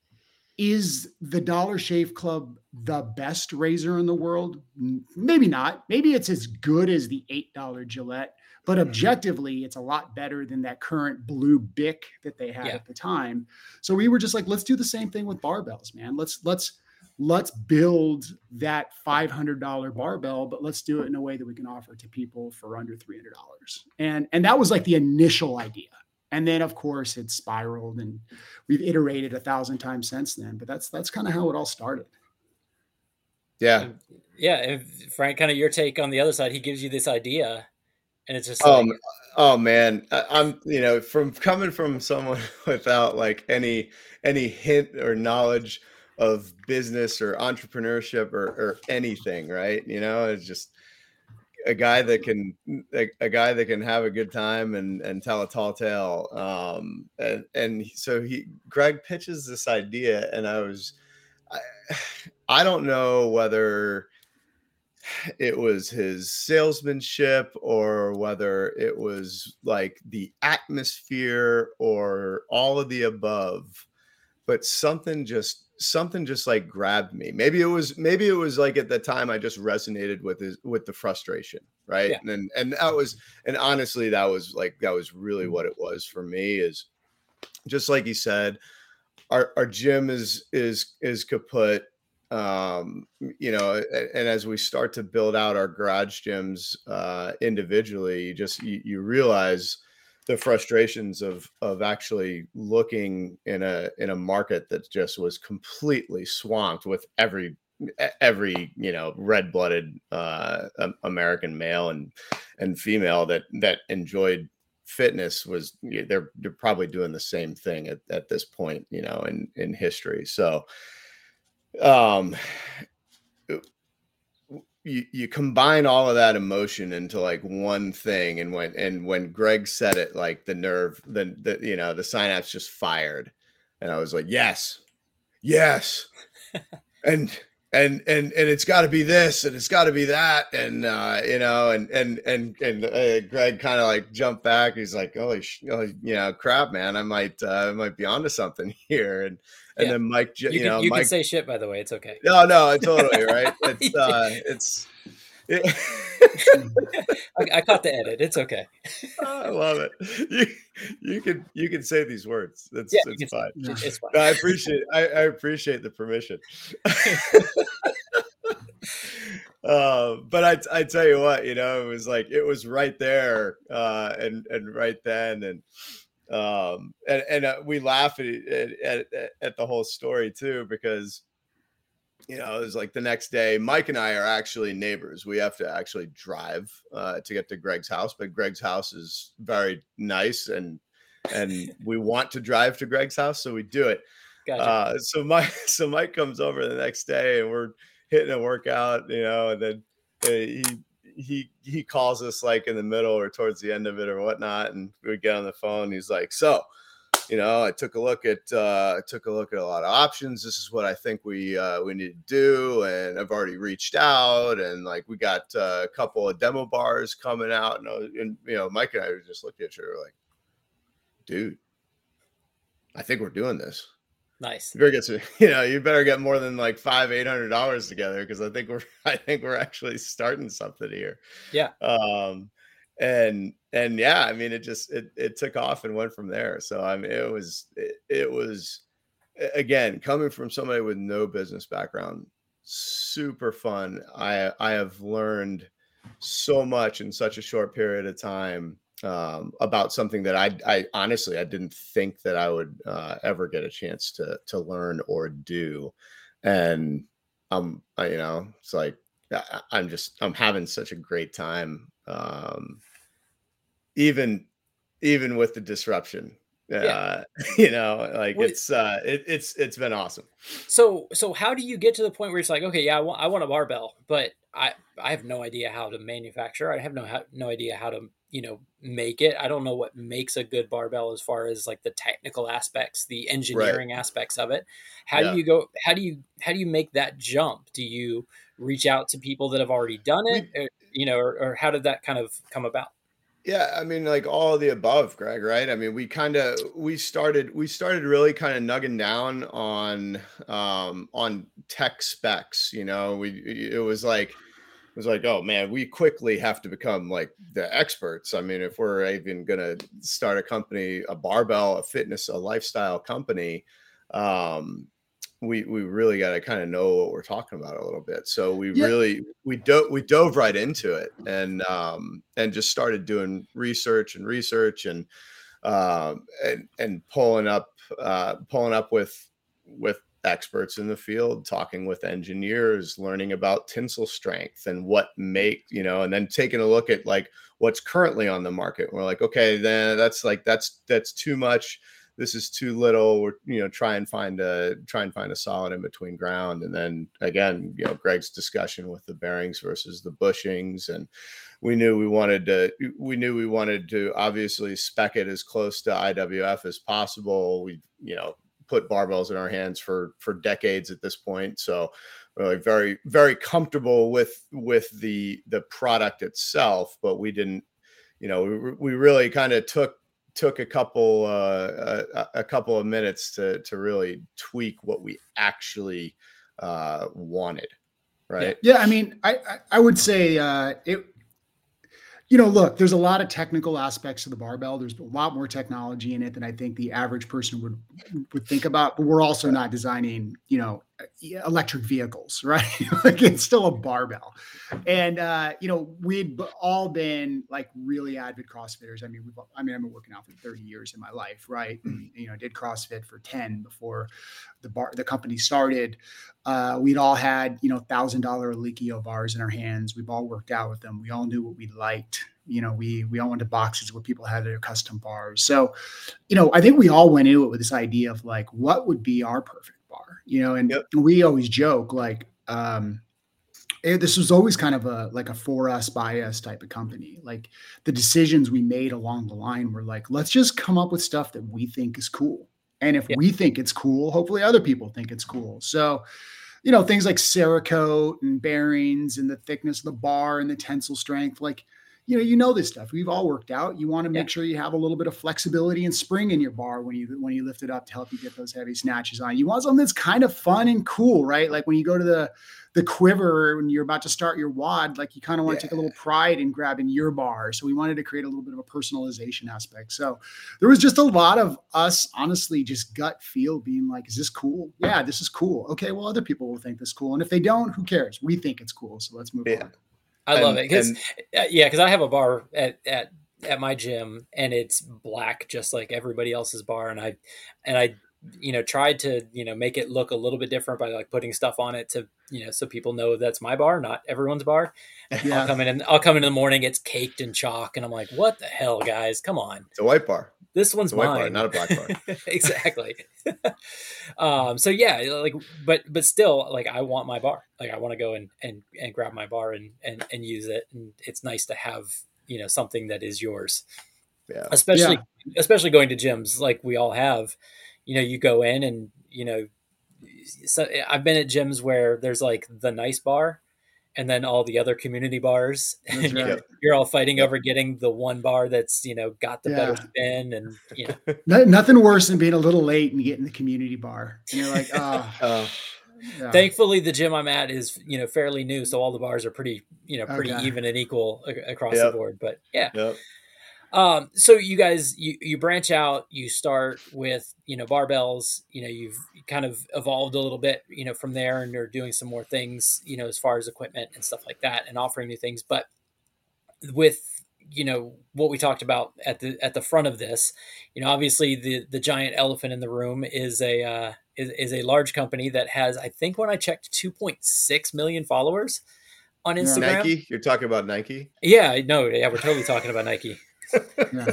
Speaker 6: is the Dollar Shave Club the best razor in the world? Maybe not. Maybe it's as good as the eight dollar Gillette, but objectively, it's a lot better than that current blue Bic that they had yeah. at the time. So we were just like, let's do the same thing with barbells, man. Let's let's let's build that five hundred dollars barbell, but let's do it in a way that we can offer to people for under three hundred dollars. And and that was like the initial idea. And then, of course, it spiraled, and we've iterated a thousand times since then. But that's that's kind of how it all started.
Speaker 7: Yeah,
Speaker 8: yeah. And Frank, kind of your take on the other side. He gives you this idea, and it's just
Speaker 7: um,
Speaker 8: like,
Speaker 7: oh man, I, I'm you know from coming from someone without like any any hint or knowledge of business or entrepreneurship or or anything, right? You know, it's just a guy that can a, a guy that can have a good time and and tell a tall tale. Um, and and so he Greg pitches this idea, and I was I, I don't know whether it was his salesmanship or whether it was like the atmosphere or all of the above, but something just something just like grabbed me. Maybe it was, maybe it was like at the time I just resonated with his, with the frustration. Right. Yeah. And, and that was, and honestly, that was like, that was really what it was for me, is just like he said, our, our gym is, is, is kaput. Um, you know, and as we start to build out our garage gyms, uh, individually, you just, you, you realize the frustrations of of actually looking in a in a market that just was completely swamped with every every you know red-blooded uh American male and and female that that enjoyed fitness. Was they're they're probably doing the same thing at, at this point, you know, in in history. So um You, you combine all of that emotion into like one thing, and when and when Greg said it, like the nerve, the, the you know the synapse just fired, and I was like, yes, yes, and and and and it's got to be this, and it's got to be that, and uh, you know, and and and and uh, Greg kind of like jumped back. He's like, holy, sh- oh, you know, crap, man, I might uh, I might be onto something here, and. And yeah. then Mike, you,
Speaker 8: you can,
Speaker 7: know,
Speaker 8: you
Speaker 7: Mike,
Speaker 8: can say shit, by the way. It's okay.
Speaker 7: No, no, totally right. It's, uh, it's, it,
Speaker 8: I, I caught the edit. It's okay.
Speaker 7: I love it. You, you can, you can say these words. That's,
Speaker 8: yeah,
Speaker 7: it's fine.
Speaker 8: Yeah. It's fine.
Speaker 7: No, I appreciate, I, I appreciate the permission. uh, but I, I tell you what, you know, it was like, it was right there, uh, and, and right then, and, um and and uh, we laugh at, at at the whole story too, because you know it was like the next day Mike and I are actually neighbors. We have to actually drive uh to get to Greg's house, but Greg's house is very nice, and and we want to drive to Greg's house, so we do it.
Speaker 8: Gotcha.
Speaker 7: uh so Mike so Mike comes over the next day, and we're hitting a workout, you know, and then uh, he he he calls us like in the middle or towards the end of it or whatnot, and we get on the phone. He's like, so you know, I took a look at uh, I took a look at a lot of options. This is what I think we uh, we need to do, and I've already reached out, and like we got uh, a couple of demo bars coming out, and, and you know, Mike and I just looked at each other like, dude, I think we're doing this.
Speaker 8: Nice.
Speaker 7: You better get some, you know, you better get more than like five, eight hundred dollars together, because I think we're, I think we're actually starting something here.
Speaker 8: Yeah.
Speaker 7: Um, and and yeah, I mean, it just it it took off and went from there. So I mean, it was it, it was again coming from somebody with no business background, super fun. I I have learned so much in such a short period of time. Um, about something that I, I honestly, I didn't think that I would uh, ever get a chance to to learn or do, and um, I, you know, it's like I, I'm just I'm having such a great time, um, even even with the disruption. Uh,
Speaker 8: Yeah.
Speaker 7: You know, like
Speaker 8: Wait.
Speaker 7: it's uh, it, it's it's been awesome.
Speaker 8: So, so how do you get to the point where it's like, okay, yeah, I want, I want a barbell, but I, I have no idea how to manufacture. I have no, ha- no idea how to, you know, make it. I don't know what makes a good barbell as far as like the technical aspects, the engineering right. aspects of it. How yeah. do you go, how do you, how do you make that jump? Do you reach out to people that have already done it, we, or, you know, or, or how did that kind of come about?
Speaker 7: Yeah, I mean, like all of the above, Greg, right? I mean, we kind of we started we started really kind of nugging down on um on tech specs, you know. We it was like it was like, oh man, we quickly have to become like the experts. I mean, if we're even gonna start a company, a barbell, a fitness, a lifestyle company, um, we we really got to kind of know what we're talking about a little bit. So we yeah. really we dove we dove right into it, and um and just started doing research and research and um and and pulling up uh pulling up with with experts in the field, talking with engineers, learning about tensile strength and what make, you know, and then taking a look at like what's currently on the market. We're like, okay, then that's like that's that's too much. This is too little. We're, you know, try and find a try and find a solid in between ground. And then again, you know, Greg's discussion with the bearings versus the bushings, and we knew we wanted to we knew we wanted to obviously spec it as close to I W F as possible. We, you know, put barbells in our hands for for decades at this point, so we're like very very comfortable with with the the product itself. But we didn't, you know, we we really kind of took. took a couple uh, a, a couple of minutes to to really tweak what we actually uh, wanted, right?
Speaker 6: Yeah, I mean, I I would say uh, it. You know, look, there's a lot of technical aspects of the barbell. There's a lot more technology in it than I think the average person would would think about. But we're also not designing, you know, electric vehicles, right? Like it's still a barbell. And uh, you know, we'd all been like really avid CrossFitters. I mean, we've, I mean, I've been working out for thirty years in my life, right? And, you know, did CrossFit for ten before the bar the company started. Uh, we'd all had, you know, thousand dollar Alikio bars in our hands. We've all worked out with them. We all knew what we liked. You know, we we all went to boxes where people had their custom bars. So, you know, I think we all went into it with this idea of like, what would be our perfect bar? You know, and yep. we always joke like, um, it, this was always kind of a like a for us by us type of company. Like the decisions we made along the line were like, let's just come up with stuff that we think is cool. And if yeah. we think it's cool, hopefully other people think it's cool. So, you know, things like Cerakote and bearings and the thickness of the bar and the tensile strength, like, you know, you know this stuff. We've all worked out. You want to make yeah. sure you have a little bit of flexibility and spring in your bar when you when you lift it up to help you get those heavy snatches on. You want something that's kind of fun and cool, right? Like when you go to the the quiver when you're about to start your WOD, like you kind of want to yeah. take a little pride in grabbing your bar. So we wanted to create a little bit of a personalization aspect. So there was just a lot of us, honestly, just gut feel being like, is this cool? Yeah, this is cool. Okay, well, other people will think this is cool. And if they don't, who cares? We think it's cool. So let's move
Speaker 7: yeah.
Speaker 6: on.
Speaker 8: I
Speaker 7: and,
Speaker 8: love it because uh, yeah, because I have a bar at, at at my gym and it's black just like everybody else's bar, and I and I you know tried to you know make it look a little bit different by like putting stuff on it to you know so people know that's my bar, not everyone's bar. Yeah. I'll come in and I'll come in in the morning, it's caked in chalk, and I'm like, what the hell, guys? Come on,
Speaker 7: it's a white bar.
Speaker 8: This one's
Speaker 7: it's a white
Speaker 8: mine,
Speaker 7: bar, not a black bar.
Speaker 8: Exactly. um, so yeah, like, but, but still, like, I want my bar. Like, I want to go and, and, and grab my bar and, and, and use it. And it's nice to have, you know, something that is yours.
Speaker 7: Yeah.
Speaker 8: Especially,
Speaker 6: Yeah.
Speaker 8: especially going to gyms like we all have, you know, you go in and, you know, so I've been at gyms where there's like the nice bar and then all the other community bars.
Speaker 6: That's
Speaker 8: And
Speaker 6: right.
Speaker 8: you're, you're all fighting
Speaker 7: Yep.
Speaker 8: over getting the one bar that's, you know, got the
Speaker 6: Yeah.
Speaker 8: better spin and, you know,
Speaker 6: No, nothing worse than being a little late and getting the community bar. And you're like, oh,
Speaker 7: Uh,
Speaker 6: yeah.
Speaker 8: thankfully the gym I'm at is, you know, fairly new. So all the bars are pretty, you know, pretty
Speaker 6: Okay.
Speaker 8: even and equal a- across
Speaker 7: Yep.
Speaker 8: the board, but yeah.
Speaker 7: yep.
Speaker 8: Um, so you guys, you, you branch out, you start with, you know, barbells, you know, you've kind of evolved a little bit, you know, from there, and you're doing some more things, you know, as far as equipment and stuff like that and offering new things. But with, you know, what we talked about at the, at the front of this, you know, obviously the, the giant elephant in the room is a, uh, is, is a large company that has, I think when I checked, two point six million followers on
Speaker 6: Yeah.
Speaker 8: Instagram.
Speaker 7: Nike? You're talking about Nike?
Speaker 8: Yeah, no, yeah, we're totally talking about Nike.
Speaker 6: Yeah.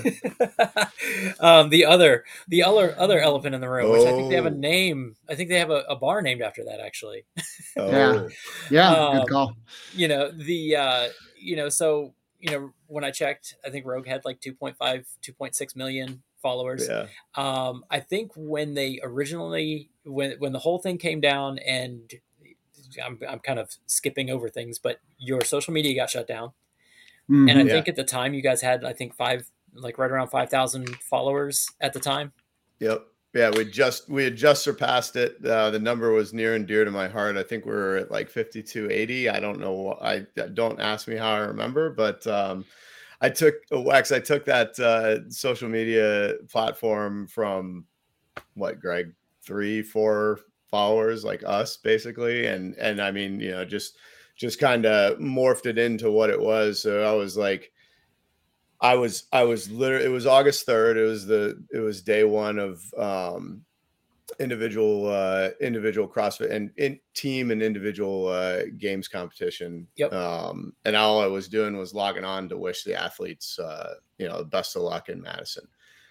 Speaker 8: um, the other, the other, other elephant in the room, which I think they have a
Speaker 7: Oh.
Speaker 8: name. I think they have a, a bar named after that, actually.
Speaker 7: Oh,
Speaker 6: Yeah. Yeah.
Speaker 8: Um,
Speaker 6: Good call.
Speaker 8: You know, the, uh, you know, so, you know, when I checked, I think Rogue had like two point five, two point six million followers.
Speaker 7: yeah.
Speaker 8: Um, I think when they originally, when, when the whole thing came down, and I'm, I'm kind of skipping over things, but your social media got shut down.
Speaker 6: Mhm.
Speaker 8: And I
Speaker 7: Yeah.
Speaker 8: think at the time you guys had, I think five, like right around five thousand followers at the time.
Speaker 7: Yep. Yeah, we just we had just surpassed it. Uh, the number was near and dear to my heart. I think we were at like fifty-two eighty. I don't know. I don't ask me how I remember, but um, I took Wax. I took that uh, social media platform from what, Greg, three, four followers like us, basically, and and I mean, you know, just just kind of morphed it into what it was. So I was like. I was, I was literally, it was August third. It was the, it was day one of um, individual, uh, individual CrossFit and in team and individual uh, games competition.
Speaker 8: Yep.
Speaker 7: Um, and all I was doing was logging on to wish the athletes, uh, you know, best of luck in Madison,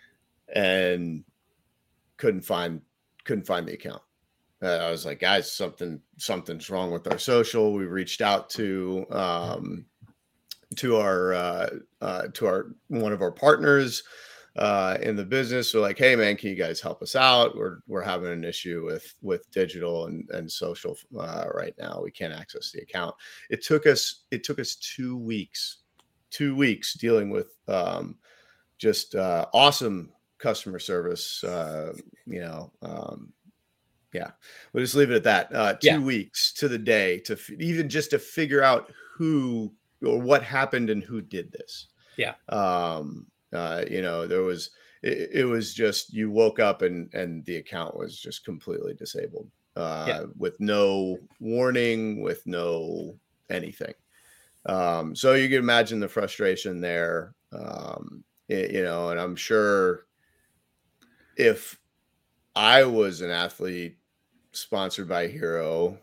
Speaker 7: and couldn't find, couldn't find the account. Uh, I was like, guys, something, something's wrong with our social. We reached out to, um, to our uh, uh to our one of our partners uh in the business. So like, hey man, can you guys help us out? We're we're having an issue with with digital and and social uh right now. We can't access the account. It took us it took us two weeks, two weeks dealing with um just uh awesome customer service. Uh, you know, um yeah, we'll just leave it at that. Uh two
Speaker 8: Yeah.
Speaker 7: weeks to the day to f- even just to figure out who or what happened and who did this.
Speaker 8: Yeah.
Speaker 7: Um, uh, you know, there was, it, it was just, you woke up and, and the account was just completely disabled, uh,
Speaker 8: Yeah.
Speaker 7: with no warning, with no anything. Um, so you can imagine the frustration there, um, it, you know, and I'm sure if I was an athlete sponsored by Hero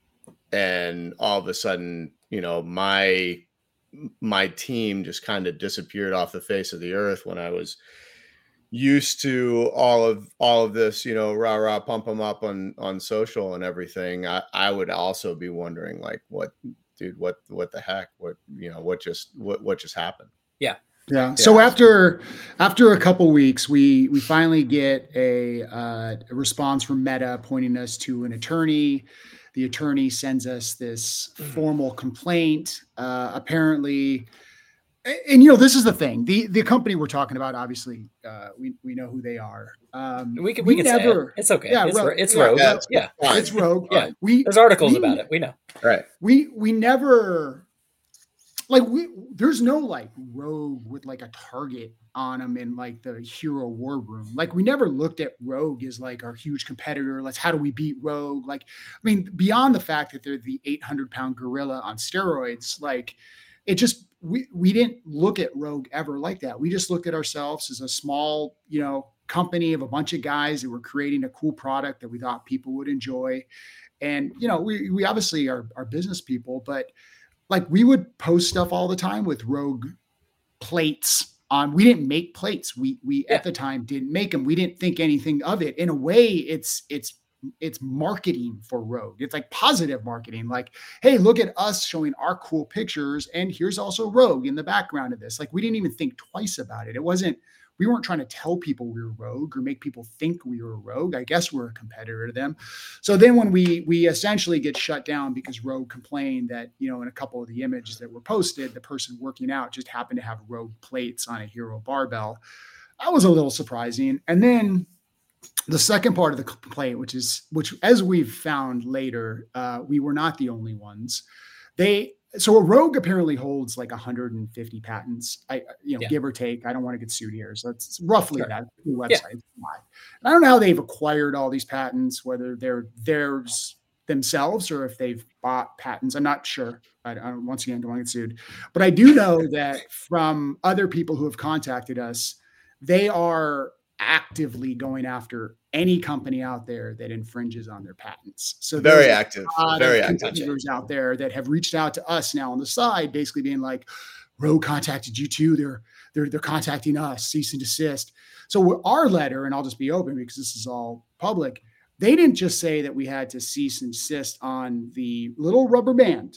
Speaker 7: and all of a sudden, you know, my my team just kind of disappeared off the face of the earth when I was used to all of all of this, you know, rah rah pump them up on on social and everything. I, I would also be wondering, like, what, dude, what what the heck, what, you know, what just what what just happened?
Speaker 8: Yeah.
Speaker 6: Yeah. So
Speaker 7: Yeah.
Speaker 6: after after a couple weeks, we we finally get a, uh, a response from Meta pointing us to an attorney. The attorney sends us this formal complaint. Uh, apparently, and, and you know, this is the thing. The the company we're talking about, obviously, uh, we we know who they are. Um,
Speaker 8: We can, we can say it. It's okay.
Speaker 6: Yeah,
Speaker 8: it's
Speaker 6: Rogue.
Speaker 8: ro- it's
Speaker 6: Yeah,
Speaker 8: Rogue.
Speaker 7: yeah,
Speaker 8: Yeah.
Speaker 7: Fine.
Speaker 6: It's Rogue.
Speaker 8: Yeah.
Speaker 6: We
Speaker 8: There's articles
Speaker 6: we-
Speaker 8: about it. We know.
Speaker 7: Right.
Speaker 6: we we never like we there's no like Rogue with like a target on them in like the Hero war room. Like we never looked at Rogue as like our huge competitor. Let's how do we beat Rogue? Like, I mean, beyond the fact that they're the eight hundred pound gorilla on steroids, like it just we we didn't look at Rogue ever like that. We just looked at ourselves as a small, you know, company of a bunch of guys that were creating a cool product that we thought people would enjoy. And, you know, we, we obviously are, are business people, but like we would post stuff all the time with Rogue plates on. We didn't make plates. We, we
Speaker 8: Yeah.
Speaker 6: at the time didn't make them. We didn't think anything of it. In a way, it's, it's it's marketing for Rogue. It's like positive marketing. Like, hey, look at us showing our cool pictures, and here's also Rogue in the background of this. Like, we didn't even think twice about it. It wasn't, we weren't trying to tell people we were Rogue or make people think we were Rogue. I guess we're a competitor to them. So then when we we essentially get shut down because Rogue complained that, you know, in a couple of the images that were posted, the person working out just happened to have Rogue plates on a Hero barbell. That was a little surprising. And then the second part of the complaint, which is, which as we've found later, uh, we were not the only ones. They, so a Rogue apparently holds like one hundred fifty patents, I, you know, yeah. give or take. I don't want to get sued here. So it's roughly sure. that website. Yeah. I don't know how they've acquired all these patents, whether they're theirs themselves or if they've bought patents. I'm not sure. I, I once again, don't want to get sued. But I do know that from other people who have contacted us, they are actively going after any company out there that infringes on their patents. So
Speaker 7: very active, very active
Speaker 6: competitors out there that have reached out to us now on the side, basically being like, Rogue contacted you too. They're, they're, they're contacting us, cease and desist. So our letter, and I'll just be open because this is all public. They didn't just say that we had to cease and desist on the little rubber band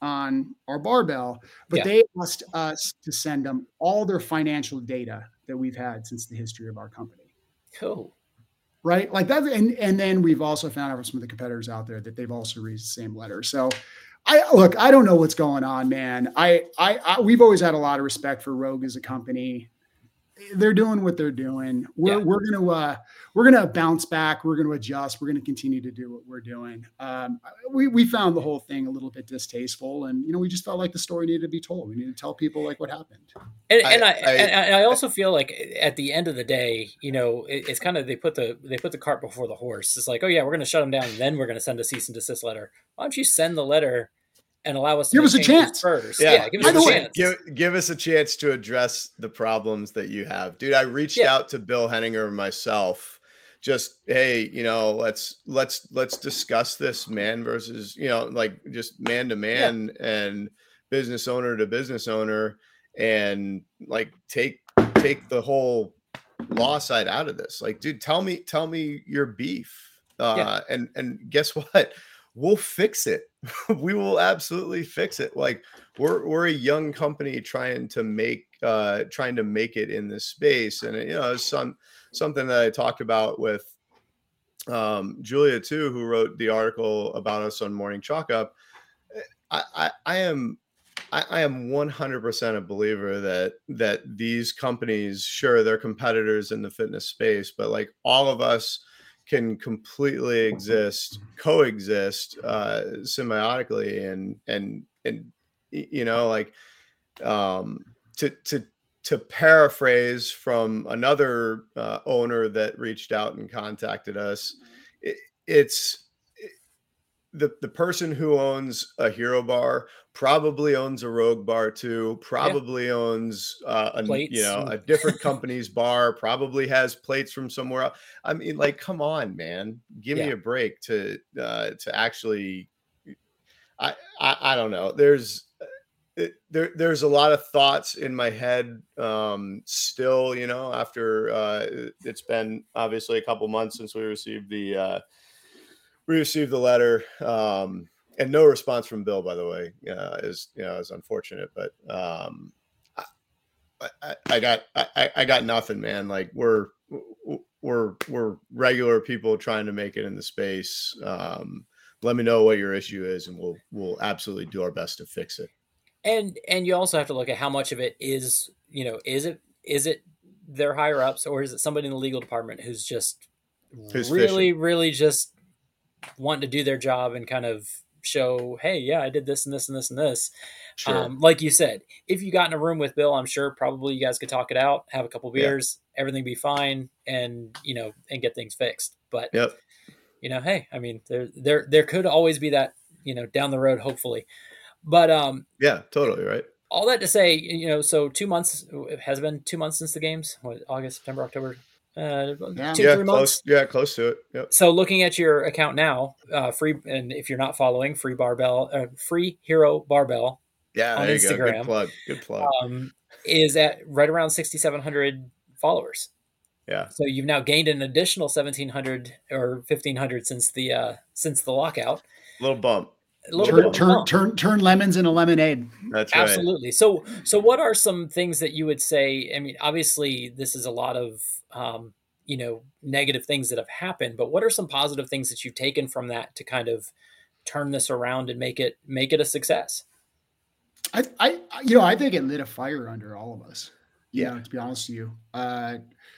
Speaker 6: on our barbell, but yeah. they asked us to send them all their financial data that we've had since the history of our company.
Speaker 8: Cool.
Speaker 6: Right? Like that. And, and then we've also found out from some of the competitors out there that they've also reached the same letter. So I look, I don't know what's going on, man. I, I, I we've always had a lot of respect for Rogue as a company. They're doing what they're doing. We're, yeah. we're going to, uh, we're going to bounce back. We're going to adjust. We're going to continue to do what we're doing. Um, we, we found the whole thing a little bit distasteful, and, you know, we just felt like the story needed to be told. We needed to tell people like what happened.
Speaker 8: And, and I, I, I and I also feel like at the end of the day, you know, it, it's kind of, they put the, they put the cart before the horse. It's like, oh yeah, we're going to shut them down. And then we're going to send a cease and desist letter. Why don't you send the letter and allow us to
Speaker 6: give us a chance
Speaker 8: first?
Speaker 7: Yeah,
Speaker 8: yeah give us a
Speaker 7: way,
Speaker 8: chance.
Speaker 7: Give, give us a chance to address the problems that you have, dude. I reached yeah. out to Bill Henninger myself. Just, hey, you know, let's let's let's discuss this man versus, you know, like just man to man and business owner to business owner, and like take take the whole law side out of this. Like, dude, tell me tell me your beef, uh, yeah. and and guess what? We'll fix it. We will absolutely fix it. Like we're we're a young company trying to make uh, trying to make it in this space, and you know, it's some something that I talked about with um, Julia too, who wrote the article about us on Morning Chalk Up. I, I, I am I, I am one hundred percent a believer that that these companies, sure, they're competitors in the fitness space, but like all of us can completely exist, coexist uh, symbiotically, and and and you know, like um, to to to paraphrase from another uh, owner that reached out and contacted us, it, it's it, the the person who owns a Hero bar probably owns a Rogue bar too, probably yeah. owns uh, a plates. you know a different company's bar, probably has plates from somewhere else. I mean, like, come on, man, give yeah. me a break to uh, to actually. I, I I don't know. There's it, there there's a lot of thoughts in my head um, still. You know, after uh, it's been obviously a couple months since we received the uh, we received the letter. Um, And no response from Bill, by the way, uh, is you know is unfortunate. But um, I, I, I got I, I got nothing, man. Like we're we're we're regular people trying to make it in the space. Um, let me know what your issue is, and we'll we'll absolutely do our best to fix it.
Speaker 8: And and you also have to look at how much of it is you know is it is it their higher ups, or is it somebody in the legal department who's just who's really fishing. really just wanting to do their job and kind of show, hey, yeah, I did this and this and this and this. Sure. Um, like you said, if you got in a room with Bill, I'm sure probably you guys could talk it out, have a couple beers, yeah. everything be fine, and you know, and get things fixed. But
Speaker 7: yep.
Speaker 8: you know, hey, I mean, there there there could always be that, you know, down the road, hopefully. But um,
Speaker 7: yeah, totally right.
Speaker 8: All that to say, you know, so two months it has been two months since the games. What, August, September, October. Uh,
Speaker 7: yeah,
Speaker 8: two,
Speaker 7: yeah,
Speaker 8: three
Speaker 7: close,
Speaker 8: months.
Speaker 7: Yeah, close to it. Yep.
Speaker 8: So looking at your account now, uh, free, and if you're not following, free barbell, uh, free Hero barbell.
Speaker 7: Yeah,
Speaker 8: on
Speaker 7: there
Speaker 8: Instagram,
Speaker 7: you go. Good plug. Good plug.
Speaker 8: Um, is at right around sixty-seven hundred followers.
Speaker 7: Yeah.
Speaker 8: So you've now gained an additional seventeen hundred or fifteen hundred since the uh, since the lockout.
Speaker 7: Little bump.
Speaker 8: A little
Speaker 6: turn,
Speaker 8: bit of a
Speaker 6: turn,
Speaker 8: bump.
Speaker 6: turn, turn lemons into lemonade.
Speaker 7: That's right.
Speaker 8: Absolutely. So, so what are some things that you would say? I mean, obviously, this is a lot of um, you know negative things that have happened, but what are some positive things that you've taken from that to kind of turn this around and make it make it a success?
Speaker 6: I, I, you know, I think it lit a fire under all of us. You
Speaker 7: Yeah.
Speaker 6: know, to be honest with you, uh,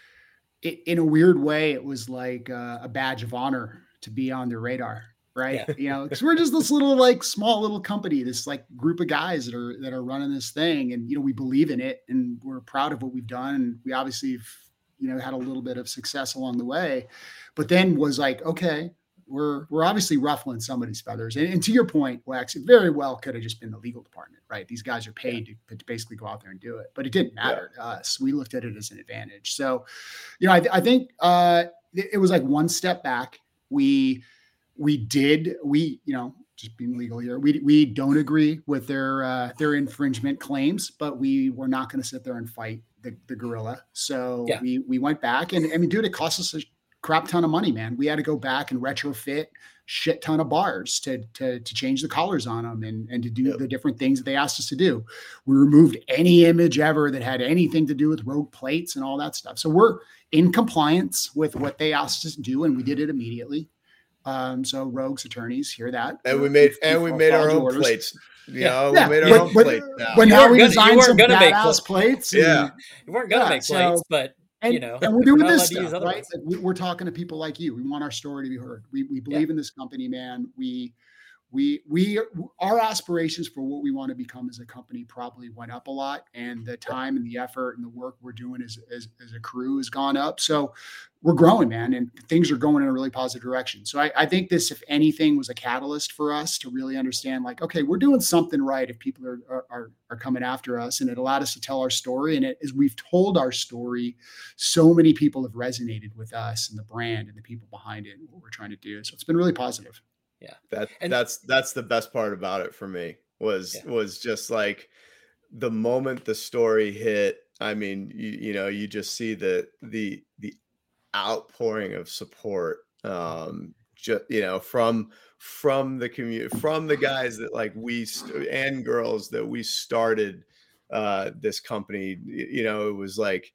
Speaker 6: it, in a weird way, it was like uh, a badge of honor to be on their radar, right?
Speaker 8: Yeah.
Speaker 6: You know, because we're just this little, like, small little company, this like group of guys that are that are running this thing, and you know, we believe in it, and we're proud of what we've done, and we obviously, you know, had a little bit of success along the way, but then was like, okay. We're we're obviously ruffling somebody's feathers, and, and to your point, Wax, it very well could have just been the legal department, right? These guys are paid yeah. to, to basically go out there and do it, but it didn't matter yeah. to us. We looked at it as an advantage. So, you know, I, I think uh, it, it was like one step back. We we did we you know just being legal here, we we don't agree with their uh, their infringement claims, but we were not going to sit there and fight the, the gorilla. So yeah. we we went back, and I mean, dude, it cost us a crap ton of money, man. We had to go back and retrofit shit ton of bars to to to change the collars on them and and to do yep. the different things that they asked us to do. We removed any image ever that had anything to do with Rogue plates and all that stuff. So we're in compliance with what they asked us to do, and we did it immediately. Um, so Rogue's attorneys hear that,
Speaker 7: and we made and we made our own orders. plates. You
Speaker 8: yeah.
Speaker 7: know,
Speaker 6: yeah.
Speaker 7: we made our
Speaker 6: but,
Speaker 7: own
Speaker 6: but,
Speaker 7: plates. Now.
Speaker 6: But now we
Speaker 8: gonna,
Speaker 6: designed some
Speaker 8: plates.
Speaker 6: badass plates. And,
Speaker 7: yeah,
Speaker 8: you weren't gonna
Speaker 6: yeah,
Speaker 8: make
Speaker 6: so,
Speaker 8: plates, but.
Speaker 6: And,
Speaker 8: you know,
Speaker 6: and we're doing
Speaker 8: we're
Speaker 6: this stuff, right? Like we, we're talking to people like you. We want our story to be heard. We we believe yeah. in this company, man. We we we our aspirations for what we want to become as a company probably went up a lot, and the time and the effort and the work we're doing as as, as a crew has gone up. So we're growing, man, and things are going in a really positive direction. So I, I think this, if anything, was a catalyst for us to really understand, like, okay, we're doing something right if people are are are coming after us, and it allowed us to tell our story. And it, as we've told our story, so many people have resonated with us and the brand and the people behind it and what we're trying to do. So it's been really positive.
Speaker 8: Yeah,
Speaker 7: that and that's that's the best part about it for me was yeah. was just like the moment the story hit. I mean, you, you know, you just see the the the outpouring of support, um, just you know, from from the community, from the guys that like we st- and girls that we started uh, this company. You know, it was like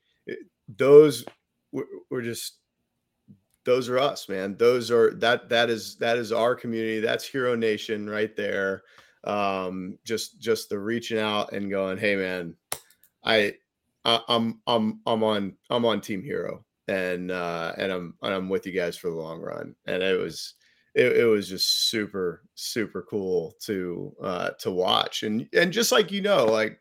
Speaker 7: those were, were just. Those are us, man. Those are that that is that is our community. That's Hero Nation right there. Um, just just the reaching out and going, hey man, I, I I'm I'm I'm on I'm on Team Hero, and uh, and I'm and I'm with you guys for the long run. And it was it, it was just super super cool to uh, to watch, and and just like you know, like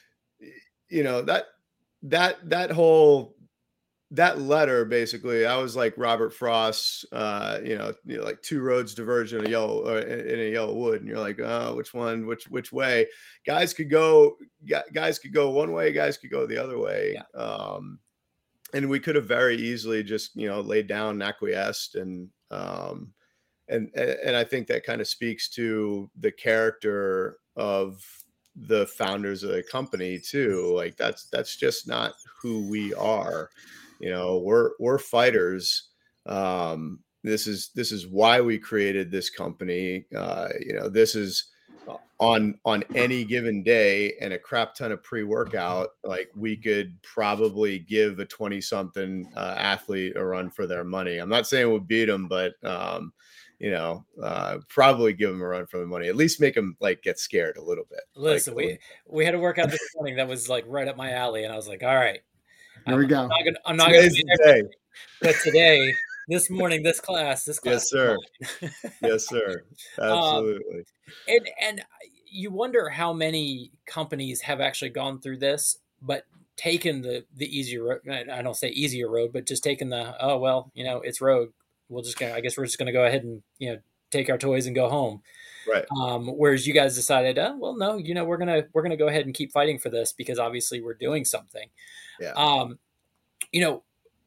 Speaker 7: you know that that that whole. That letter, basically, I was like Robert Frost, uh, you know, you know, like two roads diverge in a yellow uh, in a yellow wood, and you're like, oh, which one, which which way? Guys could go, guys could go one way, guys could go the other way, yeah. um, and we could have very easily just, you know, laid down and acquiesced, and um, and and I think that kind of speaks to the character of the founders of the company too. Like that's that's just not who we are. You know, we're we're fighters. Um, this is this is why we created this company. Uh, you know, this is on on any given day and a crap ton of pre-workout. Like we could probably give a twenty-something uh, athlete a run for their money. I'm not saying we'll beat them, but um, you know, uh, probably give them a run for the money. At least make them like get scared a little bit.
Speaker 8: Listen,
Speaker 7: like,
Speaker 8: we we had a workout this morning that was like right up my alley, and I was like, all right.
Speaker 6: There we go.
Speaker 8: I'm not gonna, I'm not gonna do everything, but today, this morning, this class, this class.
Speaker 7: Yes, sir. Yes, sir. Absolutely.
Speaker 8: Um, and and you wonder how many companies have actually gone through this, but taken the the easier road. I don't say easier road, but just taken the oh well, you know, it's Rogue. We'll just I guess we're just gonna go ahead and you know take our toys and go home.
Speaker 7: Right.
Speaker 8: Um, whereas you guys decided, oh, well, no, you know, we're gonna we're gonna go ahead and keep fighting for this because obviously we're doing something.
Speaker 7: Yeah.
Speaker 8: Um, you know,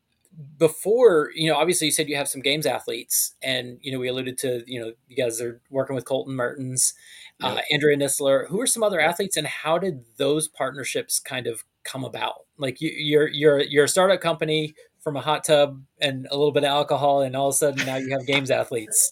Speaker 8: before, you know, obviously you said you have some games athletes, and you know, we alluded to, you know, you guys are working with Colton Mertens, yeah. uh, Andrea Nisler. Who are some other athletes, and how did those partnerships kind of come about? Like you, you're you're you're a startup company. from a hot tub and a little bit of alcohol, and all of a sudden now you have games athletes.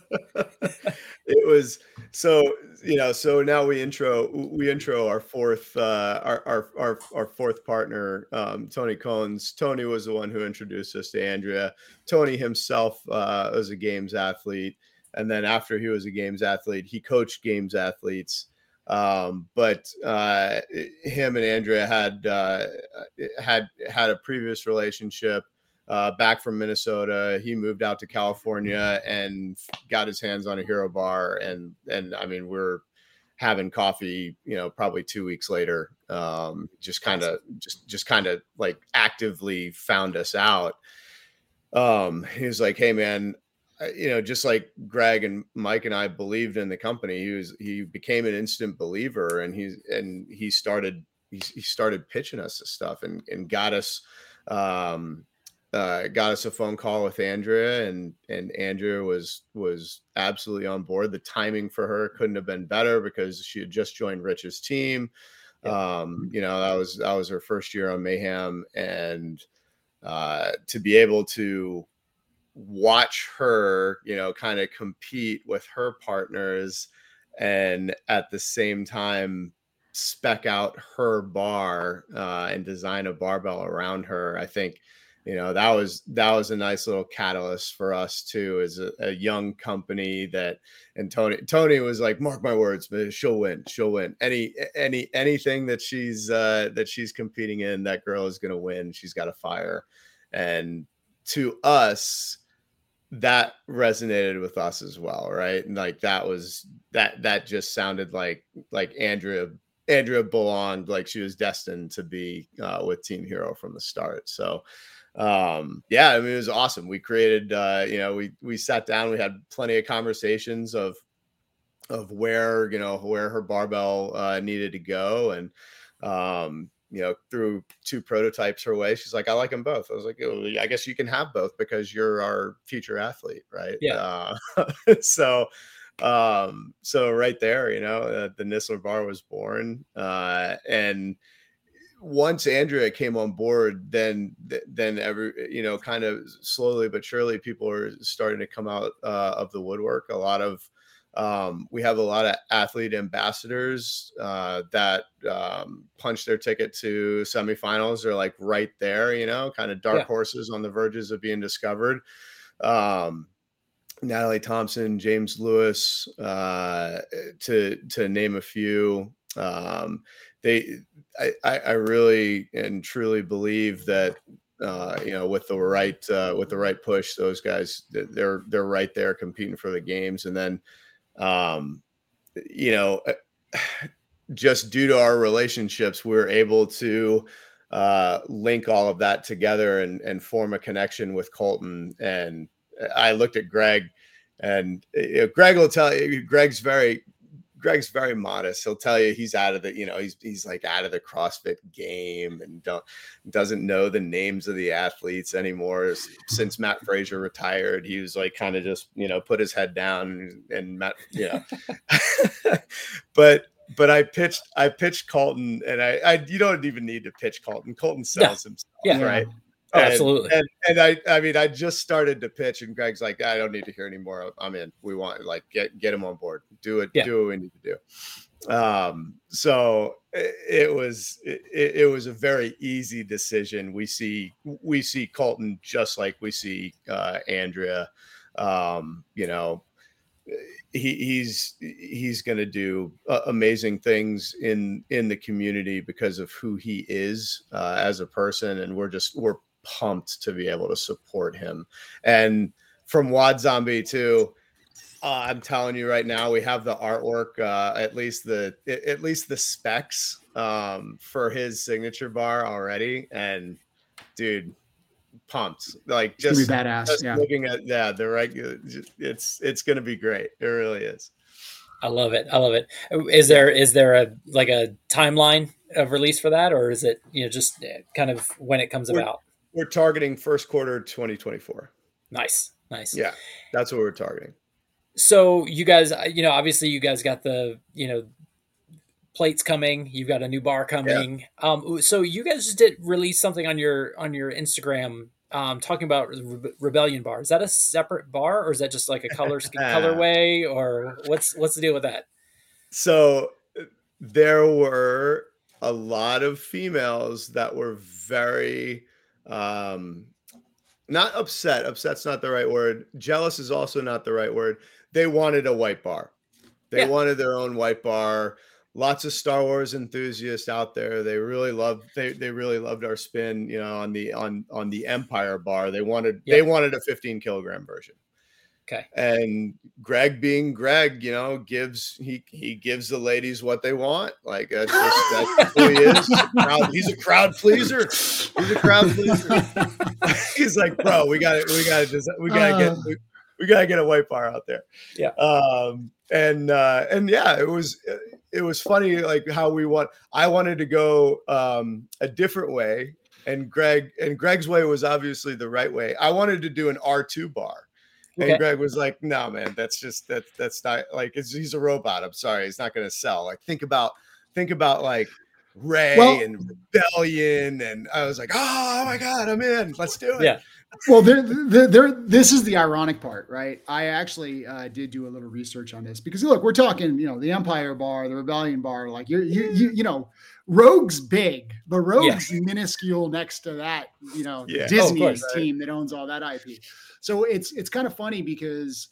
Speaker 7: It was so, you know, so now we intro, we intro our fourth, uh, our, our, our, our fourth partner, um, Tony Cones. Tony was the one who introduced us to Andrea. Tony himself, uh, was a games athlete. And then after he was a games athlete, he coached games athletes. Um, but, uh, him and Andrea had, uh, had, had a previous relationship. Uh, back from Minnesota, he moved out to California and got his hands on a Hero Bar, and and I mean we're having coffee, you know, probably two weeks later. Um, just kind of, just just kind of like actively found us out. Um, he was like, "Hey, man, you know, just like Greg and Mike and I believed in the company, he was he became an instant believer, and he's and he started he, he started pitching us this stuff and and got us." Um, Uh, got us a phone call with Andrea, and and Andrea was was absolutely on board. The timing for her couldn't have been better because she had just joined Rich's team.
Speaker 8: Yep.
Speaker 7: Um, you know, that was that was her first year on Mayhem, and uh, to be able to watch her, you know, kind of compete with her partners, and at the same time spec out her bar uh, and design a barbell around her, I think. You know, that was that was a nice little catalyst for us too, as a, a young company that, and Tony Tony was like, mark my words, man, she'll win, she'll win. Any any anything that she's uh, that she's competing in, that girl is gonna win. She's got a fire, and to us, that resonated with us as well, right? And like that was that that just sounded like like Andrea Andrea belonged, like she was destined to be uh, with Team Hero from the start. So. Um, yeah, I mean, it was awesome. We created, uh, you know, we, we sat down, we had plenty of conversations of, of where, you know, where her barbell, uh, needed to go. And, um, you know, through two prototypes her way, she's like, I like them both. I was like, oh, I guess you can have both because you're our future athlete. Right.
Speaker 8: Yeah.
Speaker 7: Uh, so, um, so right there, you know, uh, the Nissler bar was born, uh, and, once Andrea came on board, then then every you know kind of slowly but surely people are starting to come out uh, of the woodwork. A lot of um, we have a lot of athlete ambassadors uh, that um, punch their ticket to semifinals. They're like right there, you know, kind of dark
Speaker 8: yeah.
Speaker 7: horses on the verges of being discovered. Um, Natalie Thompson, James Lewis, uh, to to name a few. Um, they, I, I really and truly believe that, uh, you know, with the right, uh, with the right push, those guys, they're, they're right there competing for the games. And then, um, you know, just due to our relationships, we're able to, uh, link all of that together and, and form a connection with Colton. And I looked at Greg, and you know, Greg will tell you, Greg's very, Greg's very modest. He'll tell you he's out of the, you know, he's he's like out of the CrossFit game and don't doesn't know the names of the athletes anymore. Since Matt Frazier retired, he was like kind of just, you know, put his head down and, and Matt, you know. but but I pitched I pitched Colton, and I, I you don't even need to pitch Colton. Colton sells yeah. himself,
Speaker 8: yeah.
Speaker 7: right?
Speaker 8: Oh,
Speaker 7: and,
Speaker 8: absolutely.
Speaker 7: And, and I, I mean, I just started to pitch, and Greg's like, I don't need to hear anymore. I'm in. We want like get get him on board. Do it. Yeah. Do what we need to do. Um, so it, it was it, it was a very easy decision. We see we see Colton just like we see uh, Andrea. Um, you know, he, he's he's going to do uh, amazing things in in the community because of who he is uh, as a person, and we're just we're. pumped to be able to support him. And from Wad Zombie too, uh, I'm telling you right now, we have the artwork, uh, at least the at least the specs um, for his signature bar already. And dude, pumped! Like just,
Speaker 6: it's gonna be badass.
Speaker 7: just
Speaker 6: yeah.
Speaker 7: looking at yeah, the right. It's it's gonna be great. It really is.
Speaker 8: I love it. I love it. Is there is there a like a timeline of release for that, or is it you know just kind of when it comes
Speaker 7: We're,
Speaker 8: about?
Speaker 7: We're targeting first quarter twenty twenty-four.
Speaker 8: Nice. Nice.
Speaker 7: Yeah, that's what we're targeting.
Speaker 8: So you guys, you know, obviously you guys got the, you know, plates coming, you've got a new bar coming. Yeah. Um, so you guys just did release something on your, on your Instagram um, talking about Re- Rebellion Bar. Is that a separate bar, or is that just like a color colorway, or what's what's the deal with that?
Speaker 7: So there were a lot of females that were very um, not upset. Upset's not the right word. Jealous is also not the right word. They wanted a white bar. They
Speaker 8: Yeah.
Speaker 7: wanted their own white bar. Lots of Star Wars enthusiasts out there. They really loved. They they really loved our spin. You know, on the on on the Empire bar. They wanted
Speaker 8: Yeah.
Speaker 7: they wanted a fifteen kilogram version.
Speaker 8: Okay.
Speaker 7: And Greg, being Greg, you know, gives he he gives the ladies what they want. Like that's just that's who he is. Crowd, he's a crowd pleaser. He's a crowd pleaser. He's like, bro, we got to we got to we got to get we, we got to get a white bar out there.
Speaker 8: Yeah.
Speaker 7: Um. And uh. And yeah, it was it was funny like how we want. I wanted to go um a different way, and Greg and Greg's way was obviously the right way. I wanted to do an R two bar. And
Speaker 8: Okay.
Speaker 7: Greg was like, no, man, that's just that that's not like it's, he's a robot. I'm sorry, he's not going to sell. Like think about think about like Ray
Speaker 6: Well-
Speaker 7: and Rebellion, and I was like, oh, my god, I'm in. Let's do it.
Speaker 8: Yeah.
Speaker 6: Well, there, there, there, this is the ironic part, right? I actually uh, did do a little research on this because look, we're talking, you know, the Empire bar, the Rebellion bar, like you're, you, you, you know, Rogue's big, but Rogue's minuscule next to that, you know,
Speaker 7: Yeah.
Speaker 6: Disney
Speaker 8: Oh, of course.
Speaker 6: team that owns all that I P. So it's it's kind of funny because,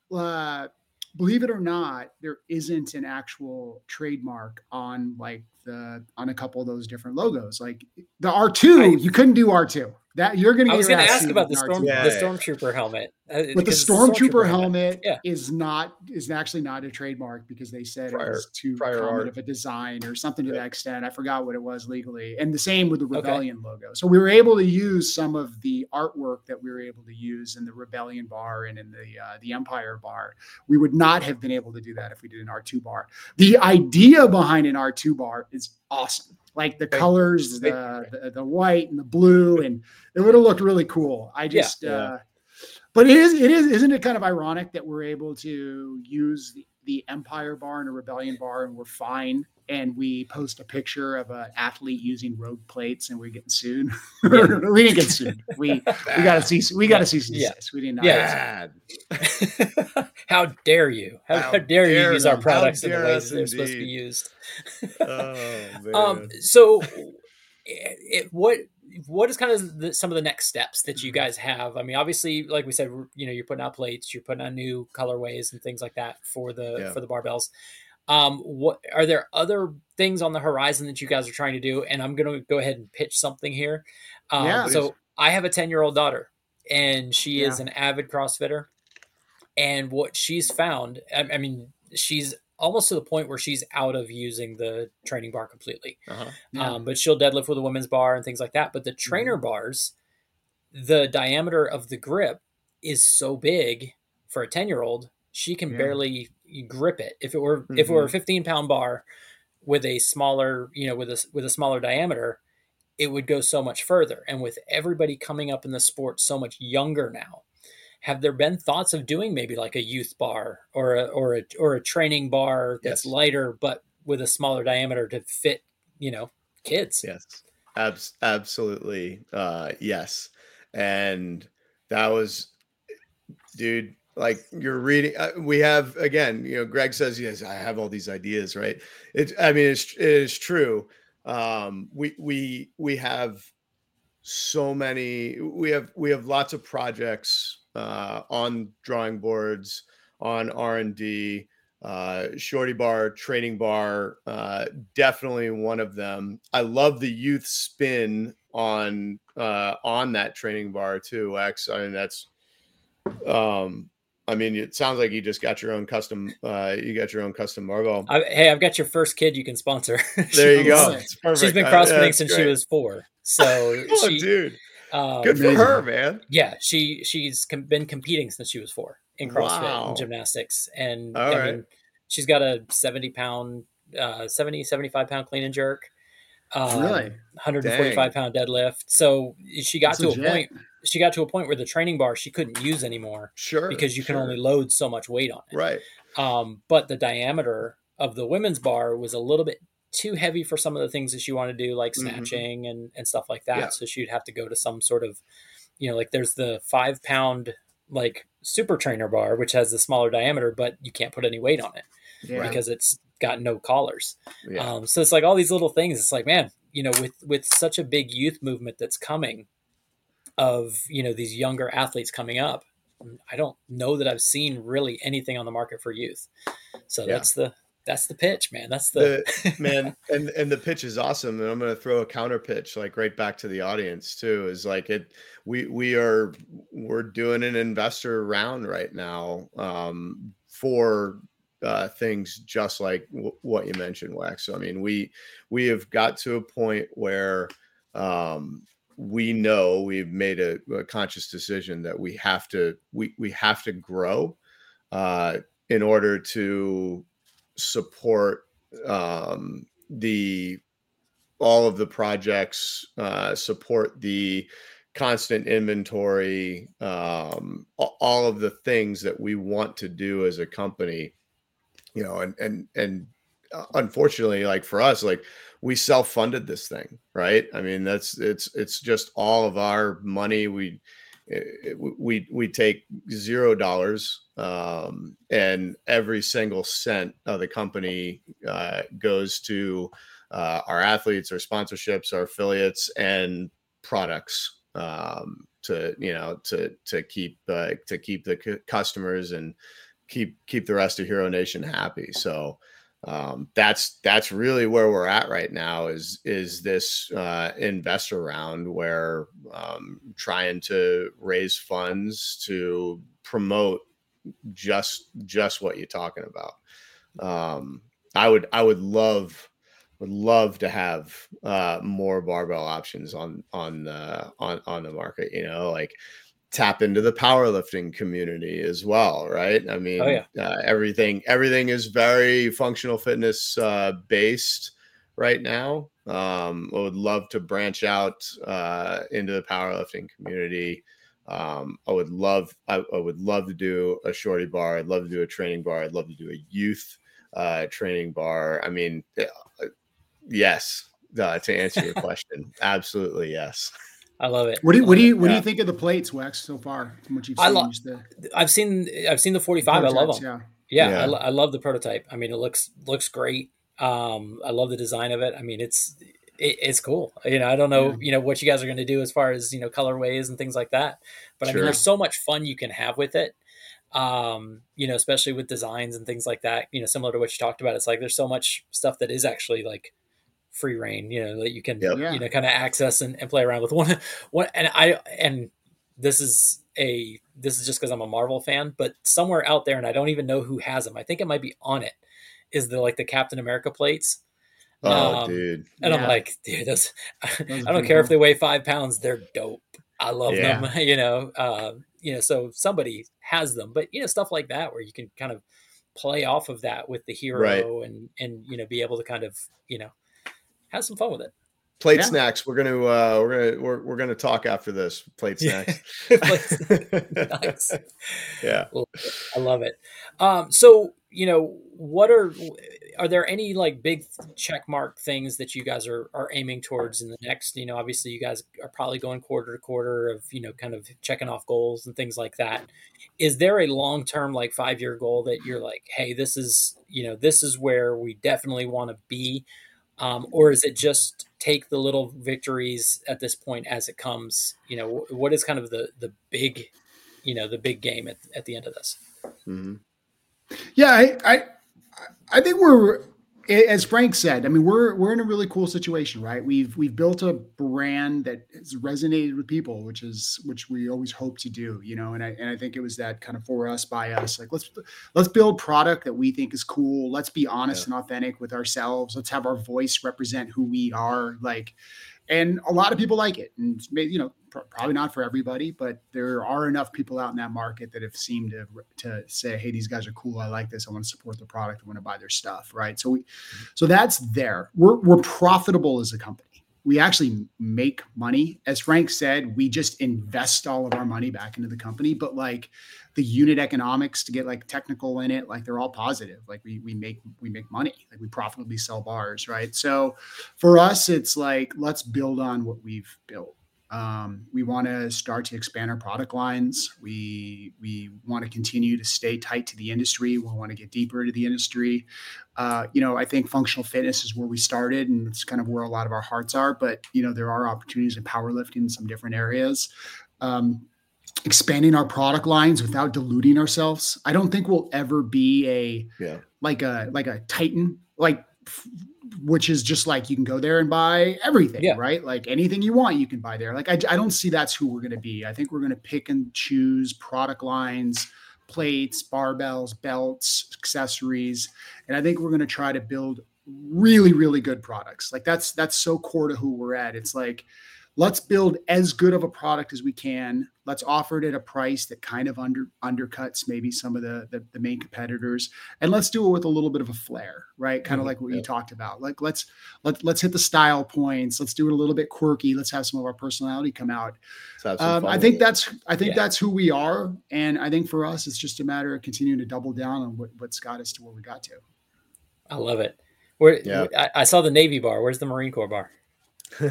Speaker 6: uh, believe it or not, there isn't an actual trademark on like the on a couple of those different logos. Like the R two,
Speaker 8: I-
Speaker 6: you couldn't do R two. That you're going to.
Speaker 8: I was
Speaker 6: going to
Speaker 8: ask about the storm
Speaker 7: Yeah,
Speaker 8: the
Speaker 7: yeah.
Speaker 8: stormtrooper helmet. Uh,
Speaker 6: But the
Speaker 8: because
Speaker 6: stormtrooper helmet
Speaker 8: Yeah.
Speaker 6: is not is actually not a trademark because they said
Speaker 7: Prior-
Speaker 6: it was too
Speaker 7: prior
Speaker 6: common
Speaker 7: art.
Speaker 6: of a design or something to
Speaker 7: Yeah.
Speaker 6: that extent. I forgot what it was legally. And the same with the
Speaker 8: Okay.
Speaker 6: Rebellion logo. So we were able to use some of the artwork that we were able to use in the Rebellion bar and in the uh, the Empire bar. We would not have been able to do that if we did an R two bar. The idea behind an R two bar is awesome. Like the
Speaker 7: Thank-
Speaker 6: colors,
Speaker 7: thank
Speaker 6: the, the the white and the blue, and it would have looked really cool. I just
Speaker 7: Yeah.
Speaker 6: uh but it is, it is, isn't it kind of ironic that we're able to use the, the Empire bar and a Rebellion bar and we're fine, and we post a picture of an athlete using Rogue plates and we're getting sued?
Speaker 8: Yeah.
Speaker 6: We didn't get sued. We we got to see we got to see some
Speaker 8: Yeah.
Speaker 6: desist. We didn't.
Speaker 8: Yeah.
Speaker 7: Bad.
Speaker 8: How dare you? How,
Speaker 7: How
Speaker 8: how dare you
Speaker 7: dare
Speaker 8: use our
Speaker 7: them.
Speaker 8: products
Speaker 7: How
Speaker 8: in the
Speaker 7: dare
Speaker 8: ways
Speaker 7: us
Speaker 8: they're supposed to be
Speaker 7: indeed.
Speaker 8: used?
Speaker 7: Oh man.
Speaker 8: Um, so, it, it, what what is kind of the, some of the next steps that you guys have? I mean, obviously, like we said, you know, you're putting out plates, you're putting out new colorways and things like that for the
Speaker 7: Yeah.
Speaker 8: for the barbells. Um, what are there other things on the horizon that you guys are trying to do? And I'm going to go ahead and pitch something here. Um,
Speaker 6: Yeah.
Speaker 8: so I have a ten year old daughter, and she is
Speaker 6: Yeah.
Speaker 8: an avid CrossFitter. And what she's found, I, I mean, she's almost to the point where she's out of using the training bar completely.
Speaker 7: Uh-huh.
Speaker 6: Yeah.
Speaker 8: Um, but she'll deadlift with a women's bar and things like that. But the trainer bars, the diameter of the grip is so big for a ten year old, she can
Speaker 6: Yeah.
Speaker 8: barely grip it. If it were if it were a fifteen pound bar with a smaller, you know, with a with a smaller diameter, it would go so much further. And with everybody coming up in the sport so much younger now, have there been thoughts of doing maybe like a youth bar or a or a or a training bar that's
Speaker 7: Yes.
Speaker 8: lighter but with a smaller diameter to fit, you know, kids?
Speaker 7: Yes, Abs- absolutely. Uh, yes. And that was, dude, like you're reading, uh, we have, again, you know, Greg says, yes, I have all these ideas, right? It, I mean, it's, it is true. Um, we, we, we have so many, we have, we have lots of projects, uh, on drawing boards, on R and D, uh, shorty bar, training bar, uh, definitely one of them. I love the youth spin on, uh, on that training bar too. X. I mean, that's, um, I mean, it sounds like you just got your own custom, uh, you got your own custom barbell.
Speaker 8: I, hey, I've got your first kid you can sponsor.
Speaker 7: There you go.
Speaker 6: She's-
Speaker 7: It's perfect.
Speaker 8: She's been
Speaker 7: Uh,
Speaker 8: crossfitting
Speaker 7: that's
Speaker 8: since she
Speaker 7: great.
Speaker 8: was four. So
Speaker 7: Oh,
Speaker 8: she,
Speaker 7: dude,
Speaker 8: um,
Speaker 7: good for
Speaker 6: Amazing.
Speaker 7: her, man.
Speaker 8: yeah, she she's com- been competing since she was four in CrossFit
Speaker 7: Wow.
Speaker 8: and gymnastics. And
Speaker 7: All
Speaker 8: I
Speaker 7: right.
Speaker 8: mean, she's got a seventy pound, uh, seventy, seventy-five pound clean and jerk. Um,
Speaker 6: Really?
Speaker 8: one hundred forty-five pound deadlift. So she got
Speaker 6: That's
Speaker 8: to
Speaker 6: legit.
Speaker 8: a point, she got to a point where the training bar she couldn't use anymore
Speaker 7: Sure.
Speaker 8: because you can
Speaker 7: sure.
Speaker 8: only load so much weight on it.
Speaker 7: right.
Speaker 8: Um, but the diameter of the women's bar was a little bit too heavy for some of the things that she wanted to do, like
Speaker 7: Mhm.
Speaker 8: snatching and, and stuff like that.
Speaker 7: Yeah.
Speaker 8: So she'd have to go to some sort of you know, like there's the five pound like super trainer bar, which has the smaller diameter, but you can't put any weight on it
Speaker 6: Yeah.
Speaker 8: because it's got no collars.
Speaker 7: Yeah.
Speaker 8: Um, so it's like all these little things. It's like, man, you know, with, with such a big youth movement that's coming of, you know, these younger athletes coming up, I don't know that I've seen really anything on the market for youth. So
Speaker 7: Yeah.
Speaker 8: that's the, that's the pitch, man. That's the,
Speaker 7: the man. And, and the pitch is awesome. And I'm going to throw a counter pitch, like right back to the audience too, is like it, we, we are, we're doing an investor round right now um, for uh, things just like w- what you mentioned, Wax. So, I mean, we, we have got to a point where um, we know we've made a, a conscious decision that we have to, we, we have to grow uh, in order to support um, the all of the projects, uh, support the constant inventory, um, all of the things that we want to do as a company, you know, and and and unfortunately, like for us, like we self-funded this thing, right? I mean, that's it's it's just all of our money. We It, we we take zero dollars, um, and every single cent of the company uh, goes to uh, our athletes, our sponsorships, our affiliates, and products um, to you know to to keep uh, to keep the c- customers and keep keep the rest of Hero Nation happy. So. Um, that's that's really where we're at right now is is this uh, investor round where um, trying to raise funds to promote just just what you're talking about. Um, I would I would love would love to have uh, more barbell options on on the on on the market. You know, like. Tap into the powerlifting community as well, right? I mean,
Speaker 8: Oh, yeah.
Speaker 7: uh, everything everything is very functional fitness uh, based right now. Um, I would love to branch out uh, into the powerlifting community. Um, I would love I, I would love to do a shorty bar. I'd love to do a training bar. I'd love to do a youth uh, training bar. I mean, yes, uh, to answer your question, absolutely yes.
Speaker 8: I love it.
Speaker 6: What do you, what do you, what
Speaker 7: Yeah.
Speaker 6: do you think of the plates, Wex, so far from what you've
Speaker 8: I
Speaker 6: seen?
Speaker 8: lo-
Speaker 6: Just the
Speaker 8: I've seen, I've seen the forty-five. I love
Speaker 6: prototypes,
Speaker 8: them.
Speaker 6: Yeah.
Speaker 8: Yeah.
Speaker 7: Yeah.
Speaker 8: I, lo- I love the prototype. I mean, it looks, looks great. Um, I love the design of it. I mean, it's, it, it's cool. You know, I don't know,
Speaker 6: Yeah.
Speaker 8: you know, what you guys are going to do as far as, you know, colorways and things like that, but I
Speaker 7: Sure.
Speaker 8: mean, there's so much fun you can have with it. Um, you know, especially with designs and things like that, you know, similar to what you talked about. It's like, there's so much stuff that is actually like free reign, you know, that you can,
Speaker 7: Yep.
Speaker 6: Yeah.
Speaker 8: you know, kind of access and, and play around with one, one. And I, and this is a, this is just cause I'm a Marvel fan, but somewhere out there, and I don't even know who has them. I think it might be on it is the, like the Captain America plates.
Speaker 7: Oh,
Speaker 8: Um,
Speaker 7: dude.
Speaker 8: And
Speaker 6: Yeah.
Speaker 8: I'm like, dude, those, I
Speaker 6: are
Speaker 8: don't
Speaker 6: pretty
Speaker 8: care if
Speaker 6: cool.
Speaker 8: they weigh five pounds, they're dope. I love
Speaker 7: Yeah.
Speaker 8: them, you know, uh, you know, so somebody has them, but you know, stuff like that, where you can kind of play off of that with the hero
Speaker 7: Right.
Speaker 8: and, and, you know, be able to kind of, you know, have some fun with it.
Speaker 7: Plate
Speaker 6: Yeah.
Speaker 7: snacks. We're gonna uh, we're gonna we're we're gonna talk after this. Plate snacks.
Speaker 8: Nice.
Speaker 7: Yeah.
Speaker 8: I love it. Um, so, you know, what are, are there any like big check mark things that you guys are, are aiming towards in the next, you know, obviously you guys are probably going quarter to quarter of, you know, kind of checking off goals and things like that. Is there a long-term, like five year goal that you're like, hey, this is, you know, this is where we definitely want to be? Um, or is it just take the little victories at this point as it comes? You know, what is kind of the, the big, you know, the big game at, at the end of this?
Speaker 7: Mm-hmm.
Speaker 6: Yeah, I, I, I think we're, as Frank said, I mean, we're we're in a really cool situation, right? We've we've built a brand that has resonated with people, which is which we always hope to do, you know. And I and I think it was that kind of for us, by us, like let's let's build product that we think is cool. Let's be honest
Speaker 7: Yeah.
Speaker 6: and authentic with ourselves. Let's have our voice represent who we are, like. And a lot of people like it, and maybe, you know, pr- probably not for everybody, but there are enough people out in that market that have seemed to to say, "Hey, these guys are cool. I like this. I want to support the product. I want to buy their stuff." Right. So we, so that's there. We're we're profitable as a company. We actually make money. As Frank said, we just invest all of our money back into the company. But like the unit economics, to get like technical in it, like they're all positive. Like we we make we make money. Like we profitably sell bars, right? So for us, it's like let's build on what we've built. Um, we want to start to expand our product lines. We we want to continue to stay tight to the industry. We want to get deeper into the industry. Uh, you know, I think functional fitness is where we started, and it's kind of where a lot of our hearts are. But you know, there are opportunities in powerlifting in some different areas. Um, expanding our product lines without diluting ourselves. I don't think we'll ever be a
Speaker 7: yeah.
Speaker 6: like a like a Titan, like which is just like you can go there and buy everything,
Speaker 8: yeah.
Speaker 6: right? Like anything you want, you can buy there. Like I, I don't see that's who we're going to be. I think we're going to pick and choose product lines, plates, barbells, belts, accessories, and I think we're going to try to build really, really good products. Like that's that's so core to who we're at. It's like, let's build as good of a product as we can. Let's offer it at a price that kind of under undercuts maybe some of the, the, the main competitors. And let's do it with a little bit of a flair, right? Kind of mm-hmm. like what yeah. you talked about. Like let's, let, let's hit the style points. Let's do it a little bit quirky. Let's have some of our personality come out. Um, I think that's, I think yeah. that's who we are. And I think for us, it's just a matter of continuing to double down on what, what's got us to where we got to.
Speaker 8: I love it. Where yeah. I, I saw the Navy bar. Where's the Marine Corps bar?
Speaker 7: So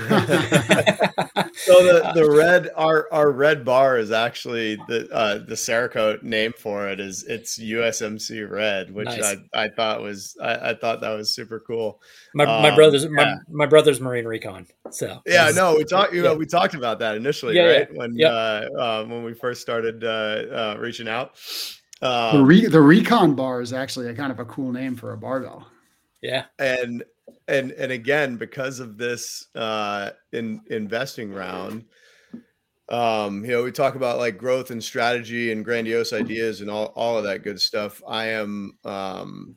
Speaker 7: the, the red our our red bar is actually the uh the Cerakote name for it is it's U S M C red, which nice. I, I thought was I, I thought that was super cool.
Speaker 8: My my um, brother's yeah. my, my brother's Marine Recon. So
Speaker 7: yeah, no, we talked you know, yeah. we talked about that initially,
Speaker 8: yeah,
Speaker 7: right?
Speaker 8: Yeah.
Speaker 7: When
Speaker 8: yep.
Speaker 7: uh, uh when we first started uh, uh reaching out.
Speaker 6: Um, the re- the Recon bar is actually a kind of a cool name for a barbell.
Speaker 8: Yeah.
Speaker 7: And And and again, because of this uh, in investing round, um, you know, we talk about like growth and strategy and grandiose ideas and all, all of that good stuff. I am um,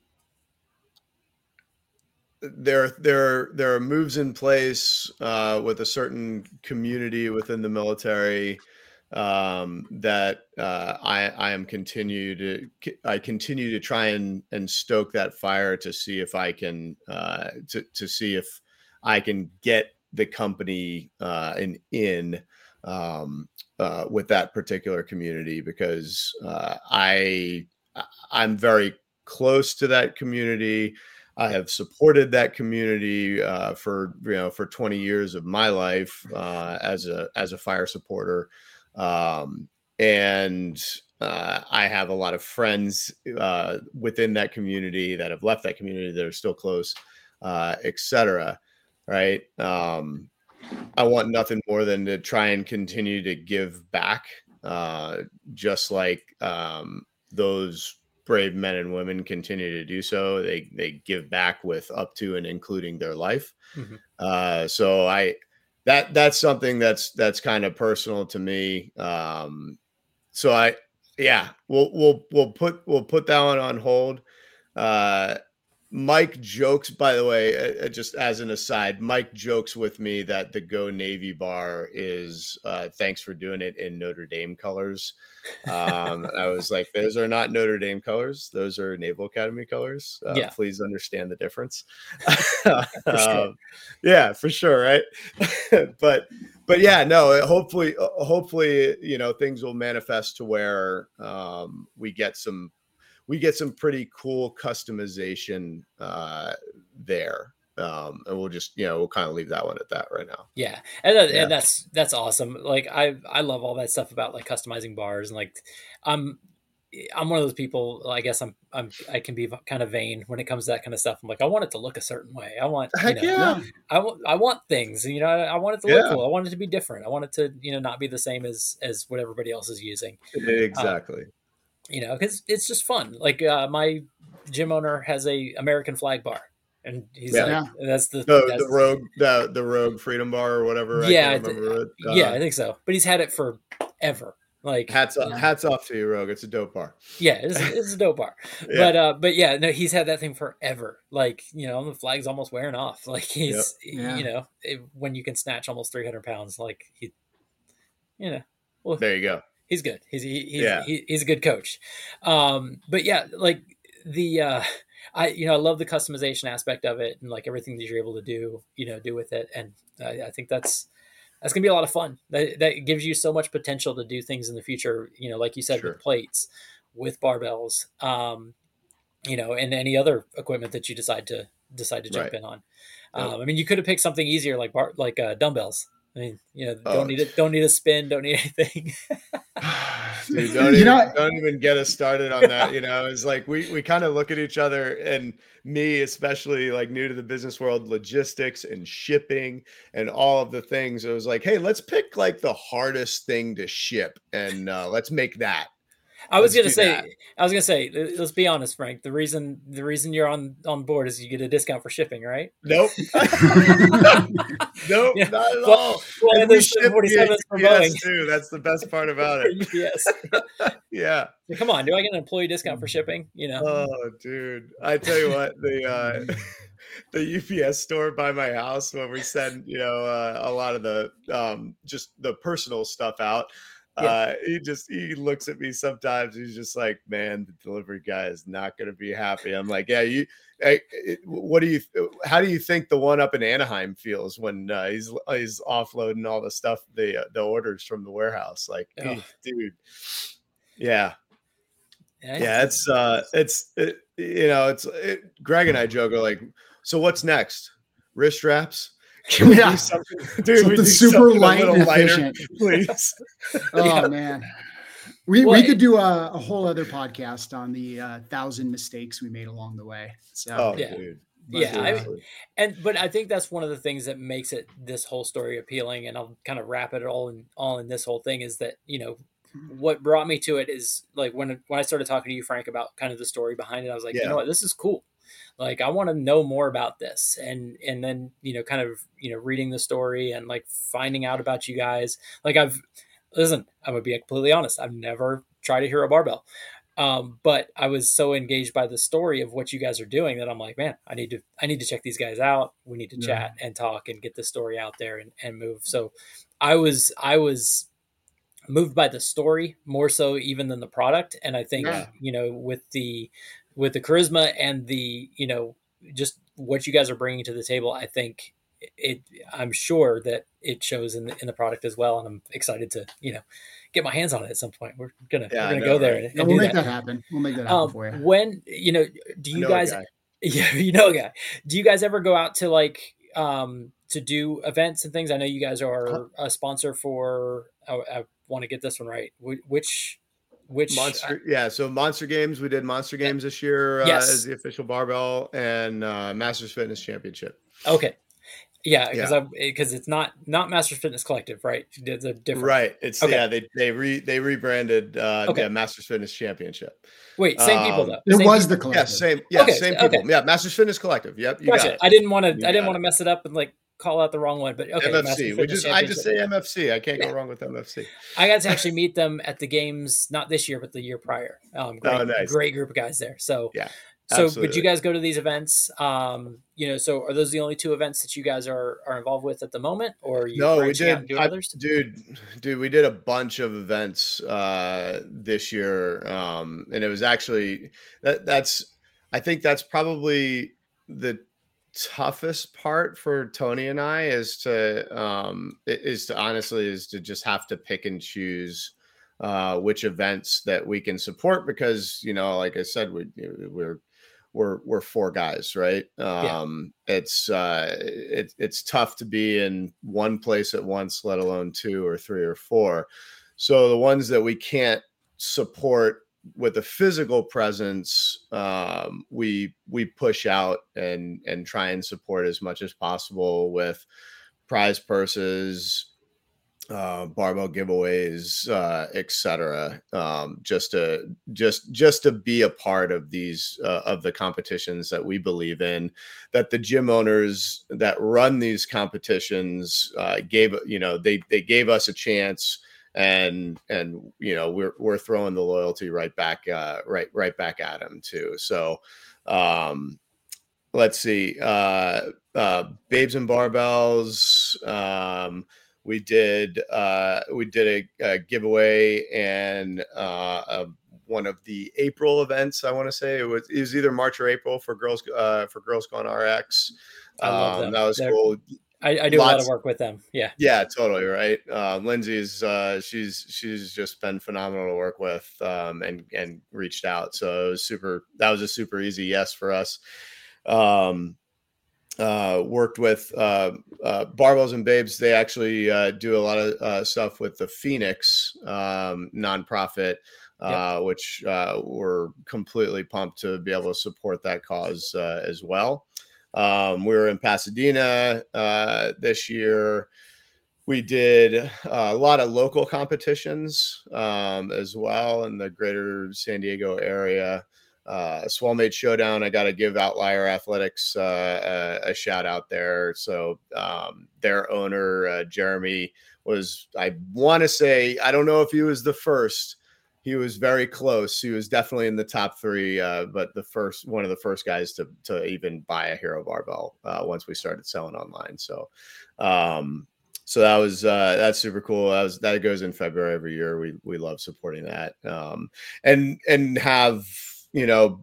Speaker 7: there. There there are moves in place uh, with a certain community within the military um, that uh, I I am continue to I continue to try and and stoke that fire to see if I can uh, to to see if I can get the company uh, an in um, uh, with that particular community because uh, I I'm very close to that community. I have supported that community uh, for you know for twenty years of my life uh, as a as a fire supporter. Um, and, uh, I have a lot of friends, uh, within that community that have left that community that are still close, uh, et cetera. Right. Um, I want nothing more than to try and continue to give back, uh, just like, um, those brave men and women continue to do so. They, they give back with up to and including their life. Mm-hmm. Uh, so I, That that's something that's that's kind of personal to me. Um, so I, yeah, we'll we'll we'll put we'll put that one on hold. Uh, Mike jokes, by the way, uh, just as an aside, Mike jokes with me that the Go Navy bar is uh, thanks for doing it in Notre Dame colors. Um, I was like, those are not Notre Dame colors; those are Naval Academy colors. Uh,
Speaker 8: yeah.
Speaker 7: Please understand the difference.
Speaker 8: for sure.
Speaker 7: um, yeah, for sure, right? but but yeah, no. Hopefully, hopefully, you know, things will manifest to where um, we get some. We get some pretty cool customization uh, there. Um, and we'll just, you know, we'll kind of leave that one at that right now.
Speaker 8: Yeah. And, that,
Speaker 7: yeah.
Speaker 8: and that's, that's awesome. Like I, I love all that stuff about like customizing bars and like, I'm, I'm one of those people, I guess I'm, I'm, I can be kind of vain when it comes to that kind of stuff. I'm like, I want it to look a certain way. I want,
Speaker 7: Heck
Speaker 8: you know,
Speaker 7: yeah.
Speaker 8: I want, I want things, you know, I, I want it to
Speaker 7: yeah.
Speaker 8: look cool. I want it to be different. I want it to, you know, not be the same as, as what everybody else is using.
Speaker 7: Exactly.
Speaker 8: Um, you know, because it's just fun. Like uh, my gym owner has a American flag bar, and he's
Speaker 7: yeah.
Speaker 8: like, "That's the
Speaker 7: the,
Speaker 8: that's,
Speaker 7: the rogue the the rogue Freedom Bar or whatever."
Speaker 8: Yeah,
Speaker 7: I can't remember it. Uh,
Speaker 8: yeah, I think so. But he's had it forever. Like
Speaker 7: hats off,
Speaker 8: you know.
Speaker 7: hats off to you, Rogue. It's a dope bar.
Speaker 8: Yeah, it's, it's a dope bar. yeah. But uh, but yeah, no, he's had that thing forever. Like you know, the flag's almost wearing off. Like he's yep.
Speaker 6: yeah.
Speaker 8: you know, it, when you can snatch almost three hundred pounds, like he, you know, well,
Speaker 7: there you go.
Speaker 8: He's good. He's he, he's
Speaker 7: yeah.
Speaker 8: he, he's a good coach. Um, but yeah, like the uh, I you know I love the customization aspect of it and like everything that you're able to do you know do with it, and I, I think that's that's gonna be a lot of fun. That that gives you so much potential to do things in the future. You know, like you said,
Speaker 7: sure.
Speaker 8: with plates, with barbells, um, you know, and any other equipment that you decide to decide to jump
Speaker 7: right.
Speaker 8: in on. Um, I mean, you could have picked something easier like bar, like uh, dumbbells. I mean, you know, don't
Speaker 7: Oh.
Speaker 8: need it. Don't need a spin. Don't need anything.
Speaker 7: Dude, don't,
Speaker 6: You
Speaker 7: even,
Speaker 6: know-
Speaker 7: don't even get us started on that. You know, it's like we, we kind of look at each other, and me, especially like new to the business world, logistics and shipping and all of the things. It was like, hey, let's pick like the hardest thing to ship, and uh, let's make that.
Speaker 8: I was
Speaker 7: Let's
Speaker 8: gonna
Speaker 7: do
Speaker 8: say,
Speaker 7: that.
Speaker 8: I was gonna say, let's be honest, Frank. The reason, the reason you're on on board is you get a discount for shipping, right?
Speaker 7: Nope. Nope,
Speaker 8: Yeah.
Speaker 7: not at
Speaker 8: Well-
Speaker 7: all.
Speaker 8: well,
Speaker 7: And
Speaker 8: and
Speaker 7: we
Speaker 8: there's
Speaker 7: ship
Speaker 8: forty-sevens
Speaker 7: via
Speaker 8: for
Speaker 7: U P S
Speaker 8: Boeing.
Speaker 7: too. That's the best part about it.
Speaker 8: Yes.
Speaker 7: Yeah.
Speaker 8: Come on, do I get an employee discount for shipping? You know.
Speaker 7: Oh, dude. I tell you what, the uh the U P S store by my house, when we send, you know, uh, a lot of the um just the personal stuff out.
Speaker 8: Yeah.
Speaker 7: Uh, he just he looks at me sometimes. He's just like, "Man, the delivery guy is not going to be happy." I'm like, "Yeah, you. Hey, it, what do you? How do you think the one up in Anaheim feels when uh, he's he's offloading all the stuff, the the orders from the warehouse? Like,
Speaker 8: Oh.
Speaker 7: dude, yeah,
Speaker 8: Yeah,
Speaker 7: yeah. It's uh, it's it, you know, it's it, Greg and I joke are like, so what's next? Wrist straps." Can we
Speaker 6: Yeah.
Speaker 7: do something, dude? we
Speaker 6: Something
Speaker 7: do
Speaker 6: super
Speaker 7: something a
Speaker 6: light
Speaker 7: little
Speaker 6: and
Speaker 7: lighter,
Speaker 6: efficient.
Speaker 7: please.
Speaker 6: Oh
Speaker 8: Yeah.
Speaker 6: man, we
Speaker 8: Well,
Speaker 6: we could do a, a whole other podcast on the uh, thousand mistakes we made along the way. So
Speaker 7: Oh,
Speaker 8: Yeah.
Speaker 7: dude.
Speaker 8: Yeah, I mean,
Speaker 7: Seriously.
Speaker 8: and but I think that's one of the things that makes it this whole story appealing, and I'll kind of wrap it all in all in this whole thing is that, you know, what brought me to it is like when when I started talking to you, Frank, about kind of the story behind it, I was like, you
Speaker 7: Yeah.
Speaker 8: know what, this is cool. Like, I want to know more about this, and and then, you know, kind of, you know, reading the story and like finding out about you guys. Like, I've listen, I'm gonna be completely honest, I've never tried a Hero barbell. Um, but I was so engaged by the story of what you guys are doing that I'm like, man, I need to, I need to check these guys out. We need to
Speaker 6: Yeah.
Speaker 8: chat and talk and get the story out there and, and move. So I was, I was moved by the story more so even than the product. And I think,
Speaker 6: Yeah.
Speaker 8: you know, with the, with the charisma and the, you know, just what you guys are bringing to the table, I think it, I'm sure that it shows in the, in the product as well. And I'm excited to, you know, get my hands on it at some point. We're gonna
Speaker 7: Yeah,
Speaker 8: we're
Speaker 7: I
Speaker 8: gonna
Speaker 7: know,
Speaker 8: go there
Speaker 7: right?
Speaker 8: and,
Speaker 6: Yeah,
Speaker 8: and
Speaker 6: we'll
Speaker 8: do
Speaker 6: make
Speaker 8: that.
Speaker 6: that happen. We'll make that happen
Speaker 8: Um,
Speaker 6: for you.
Speaker 8: when you know, do
Speaker 7: I
Speaker 8: you
Speaker 7: know a
Speaker 8: guys?
Speaker 7: guy.
Speaker 8: Yeah, you know, a guy. Do you guys ever go out to like um to do events and things? I know you guys are a sponsor for. I, I want to get this one right. Wh- Which which
Speaker 7: Monster, yeah. So Monster Games, we did Monster Games this year uh,
Speaker 8: Yes.
Speaker 7: as the official barbell, and uh, Masters Fitness Championship.
Speaker 8: Okay, yeah, because
Speaker 7: Yeah.
Speaker 8: I because it's not not Masters Fitness Collective, right? It's a different.
Speaker 7: Right. It's
Speaker 8: Okay.
Speaker 7: yeah. They they re they rebranded uh,
Speaker 8: Okay.
Speaker 7: yeah, Masters Fitness Championship.
Speaker 8: Wait, same people
Speaker 7: Um,
Speaker 8: though.
Speaker 6: It
Speaker 8: Same
Speaker 6: was
Speaker 8: people?
Speaker 6: the
Speaker 7: Yeah,
Speaker 6: collective.
Speaker 7: same. Yeah,
Speaker 8: Okay,
Speaker 7: same
Speaker 8: okay.
Speaker 7: people. Yeah, Masters Fitness Collective. Yep, you got
Speaker 8: Gotcha.
Speaker 7: it.
Speaker 8: I didn't want to.
Speaker 7: You
Speaker 8: I didn't
Speaker 7: got
Speaker 8: want to mess it up and like call out the wrong one, but okay.
Speaker 7: M F
Speaker 8: Masters
Speaker 7: C. We
Speaker 8: Fitness
Speaker 7: just I just say
Speaker 8: Championship.
Speaker 7: M F C. I can't
Speaker 8: Yeah.
Speaker 7: go wrong with M F C.
Speaker 8: I got to actually meet them at the games, not this year, but the year prior. Um, great,
Speaker 7: Oh, nice.
Speaker 8: great group of guys there. So,
Speaker 7: Yeah,
Speaker 8: so would
Speaker 7: absolutely.
Speaker 8: you guys go to these events? Um, you know, so are those the only two events that you guys are are involved with at the moment, or are you
Speaker 7: No, we
Speaker 8: branching out
Speaker 7: did,
Speaker 8: and doing
Speaker 7: I-
Speaker 8: others?
Speaker 7: dude. Dude, we did a bunch of events uh, this year, um, and it was actually that. That's I think that's probably the toughest part for Tony and I is to um, i- is to honestly is to just have to pick and choose uh, which events that we can support because you know, like I said, we we're we're we're four guys, right? Um, it's uh, it, it's tough to be in one place at once, let alone two or three or four. So the ones that we can't support with a physical presence, um, we we push out and and try and support as much as possible with prize purses, uh, barbell giveaways, uh, et cetera. Um, just to just just to be a part of these uh, of the competitions that we believe in, that the gym owners that run these competitions uh, gave you know they they gave us a chance. And and you know we're we're throwing the loyalty right back uh, right right back at him too. So um, let's see, uh, uh, Babes and Barbells. Um, we did uh, we did a, a giveaway and uh, a, one of the April events. I want to say it was it was either March or April for girls uh, for Girls Gone R X.
Speaker 8: I love
Speaker 7: Um,
Speaker 8: them.
Speaker 7: that was
Speaker 8: They're-
Speaker 7: cool.
Speaker 8: I, I do a lot
Speaker 7: Lots-
Speaker 8: of work with them. Yeah.
Speaker 7: Yeah, totally right. Uh, Lindsay's uh, she's she's just been phenomenal to work with, um, and and reached out. So it was super. That was a super easy yes for us. Um, uh, worked with uh, uh, Barbells and Babes. They actually uh, do a lot of uh, stuff with the Phoenix um, nonprofit, uh, yep. which uh, we're completely pumped to be able to support that cause uh, as well. Um, we were in Pasadena uh, this year. We did a lot of local competitions um, as well in the greater San Diego area. Uh, Swellmade Showdown, I got to give Outlier Athletics uh, a, a shout out there. So um, their owner, uh, Jeremy, was, I want to say, I don't know if he was the first. He was very close. He was definitely in the top three, uh, but the first one of the first guys to to even buy a Hero barbell uh, once we started selling online. So, um, so that was uh, that's super cool. That was that goes in February every year. We we love supporting that, um, and and have you know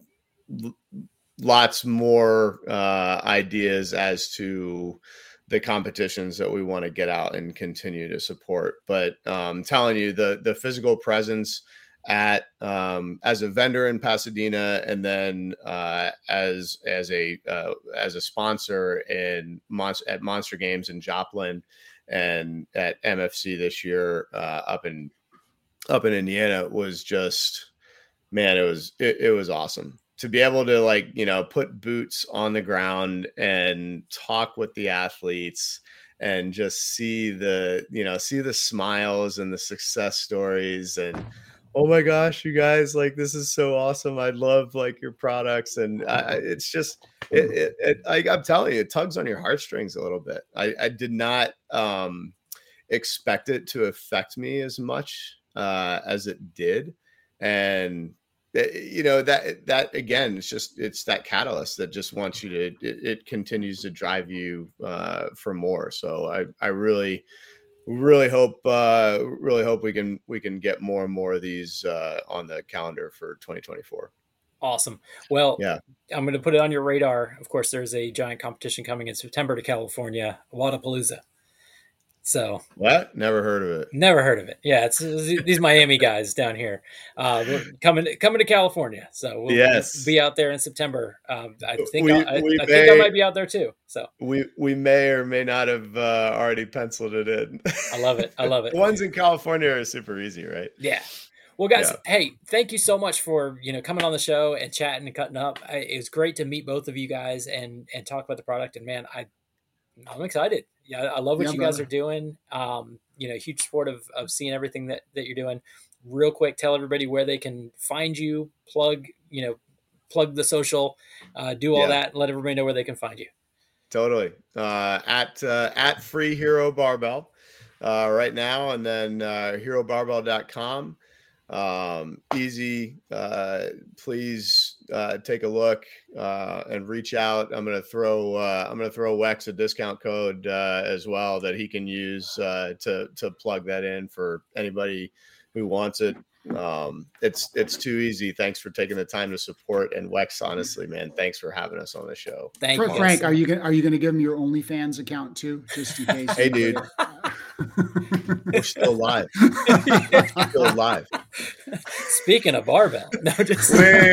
Speaker 7: lots more uh, ideas as to the competitions that we want to get out and continue to support. But um, telling you the the physical presence at um, as a vendor in Pasadena, and then uh, as as a uh, as a sponsor in Monster at Monster Games in Joplin, and at M F C this year uh, up in up in Indiana was just, man, it was it, it was awesome to be able to, like, you know, put boots on the ground and talk with the athletes and just see the, you know, see the smiles and the success stories and, oh my gosh, you guys, like, this is so awesome. I love like your products. And I, it's just, it, it, it I, I'm telling you, it tugs on your heartstrings a little bit. I, I did not um, expect it to affect me as much uh, as it did. And, you know, that, that again, it's just, it's that catalyst that just wants you to, it, it continues to drive you uh, for more. So I, I really, really hope, uh, really hope we can, we can get more and more of these uh, on the calendar for twenty twenty-four.
Speaker 8: Awesome. Well,
Speaker 7: yeah,
Speaker 8: I'm going to put it on your radar. Of course, there's a giant competition coming in September to California, Wodapalooza. So
Speaker 7: what? Never heard of it.
Speaker 8: Never heard of it. Yeah, it's, it's these Miami guys down here uh, we're coming coming to California. So we'll
Speaker 7: yes.
Speaker 8: be out there in September. Um, I think
Speaker 7: we,
Speaker 8: I,
Speaker 7: we
Speaker 8: I
Speaker 7: may,
Speaker 8: think I might be out there too. So
Speaker 7: we we may or may not have uh, already penciled it in.
Speaker 8: I love it. I love it.
Speaker 7: The ones in California are super easy, right?
Speaker 8: Yeah. Well, guys,
Speaker 7: yeah.
Speaker 8: hey, thank you so much for, you know, coming on the show and chatting and cutting up. I, it was great to meet both of you guys and and talk about the product. And man, I I'm excited. Yeah, I love what
Speaker 6: yeah,
Speaker 8: you guys
Speaker 6: brother.
Speaker 8: are doing. Um, you know, huge support of of seeing everything that, that you're doing. Real quick, tell everybody where they can find you, plug, you know, plug the social, uh, do all
Speaker 7: yeah.
Speaker 8: that, and let everybody know where they can find you.
Speaker 7: Totally. Uh, at uh, at Free Hero Barbell uh, right now, and then uh, hero barbell dot com. Um, easy. Uh, please uh, take a look uh, and reach out. I'm gonna throw uh, I'm gonna throw Wex a discount code uh, as well that he can use uh, to to plug that in for anybody who wants it. Um, it's it's too easy. Thanks for taking the time to support. And Wex, honestly, man, thanks for having us on the show.
Speaker 8: Thank
Speaker 6: Frank,
Speaker 8: you,
Speaker 6: Frank. Are you gonna are you gonna give him your OnlyFans account too, just in case?
Speaker 7: Hey, dude. We're still live. We're still live.
Speaker 8: Speaking of barbell, no, just
Speaker 7: Wait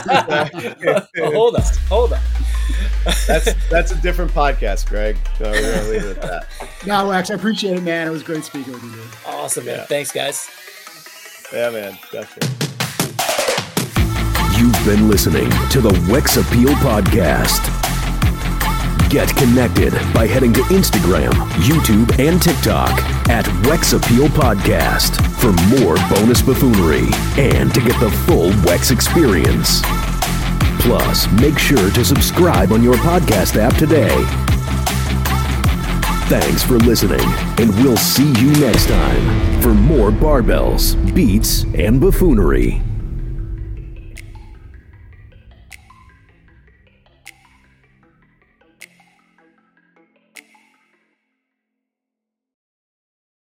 Speaker 7: a
Speaker 8: hold on, hold on.
Speaker 7: That's that's a different podcast, Greg. So we're gonna leave it at that.
Speaker 6: No, Lex, I appreciate it, man. It was great speaking with you, dude.
Speaker 8: Awesome, man.
Speaker 7: Yeah.
Speaker 8: Thanks, guys.
Speaker 7: Yeah, man, definitely.
Speaker 1: You've been listening to the Wex Appeal Podcast. Get connected by heading to Instagram, YouTube, and TikTok at Wex Appeal Podcast for more bonus buffoonery and to get the full Wex experience. Plus, make sure to subscribe on your podcast app today. Thanks for listening, and we'll see you next time for more barbells, beats, and buffoonery.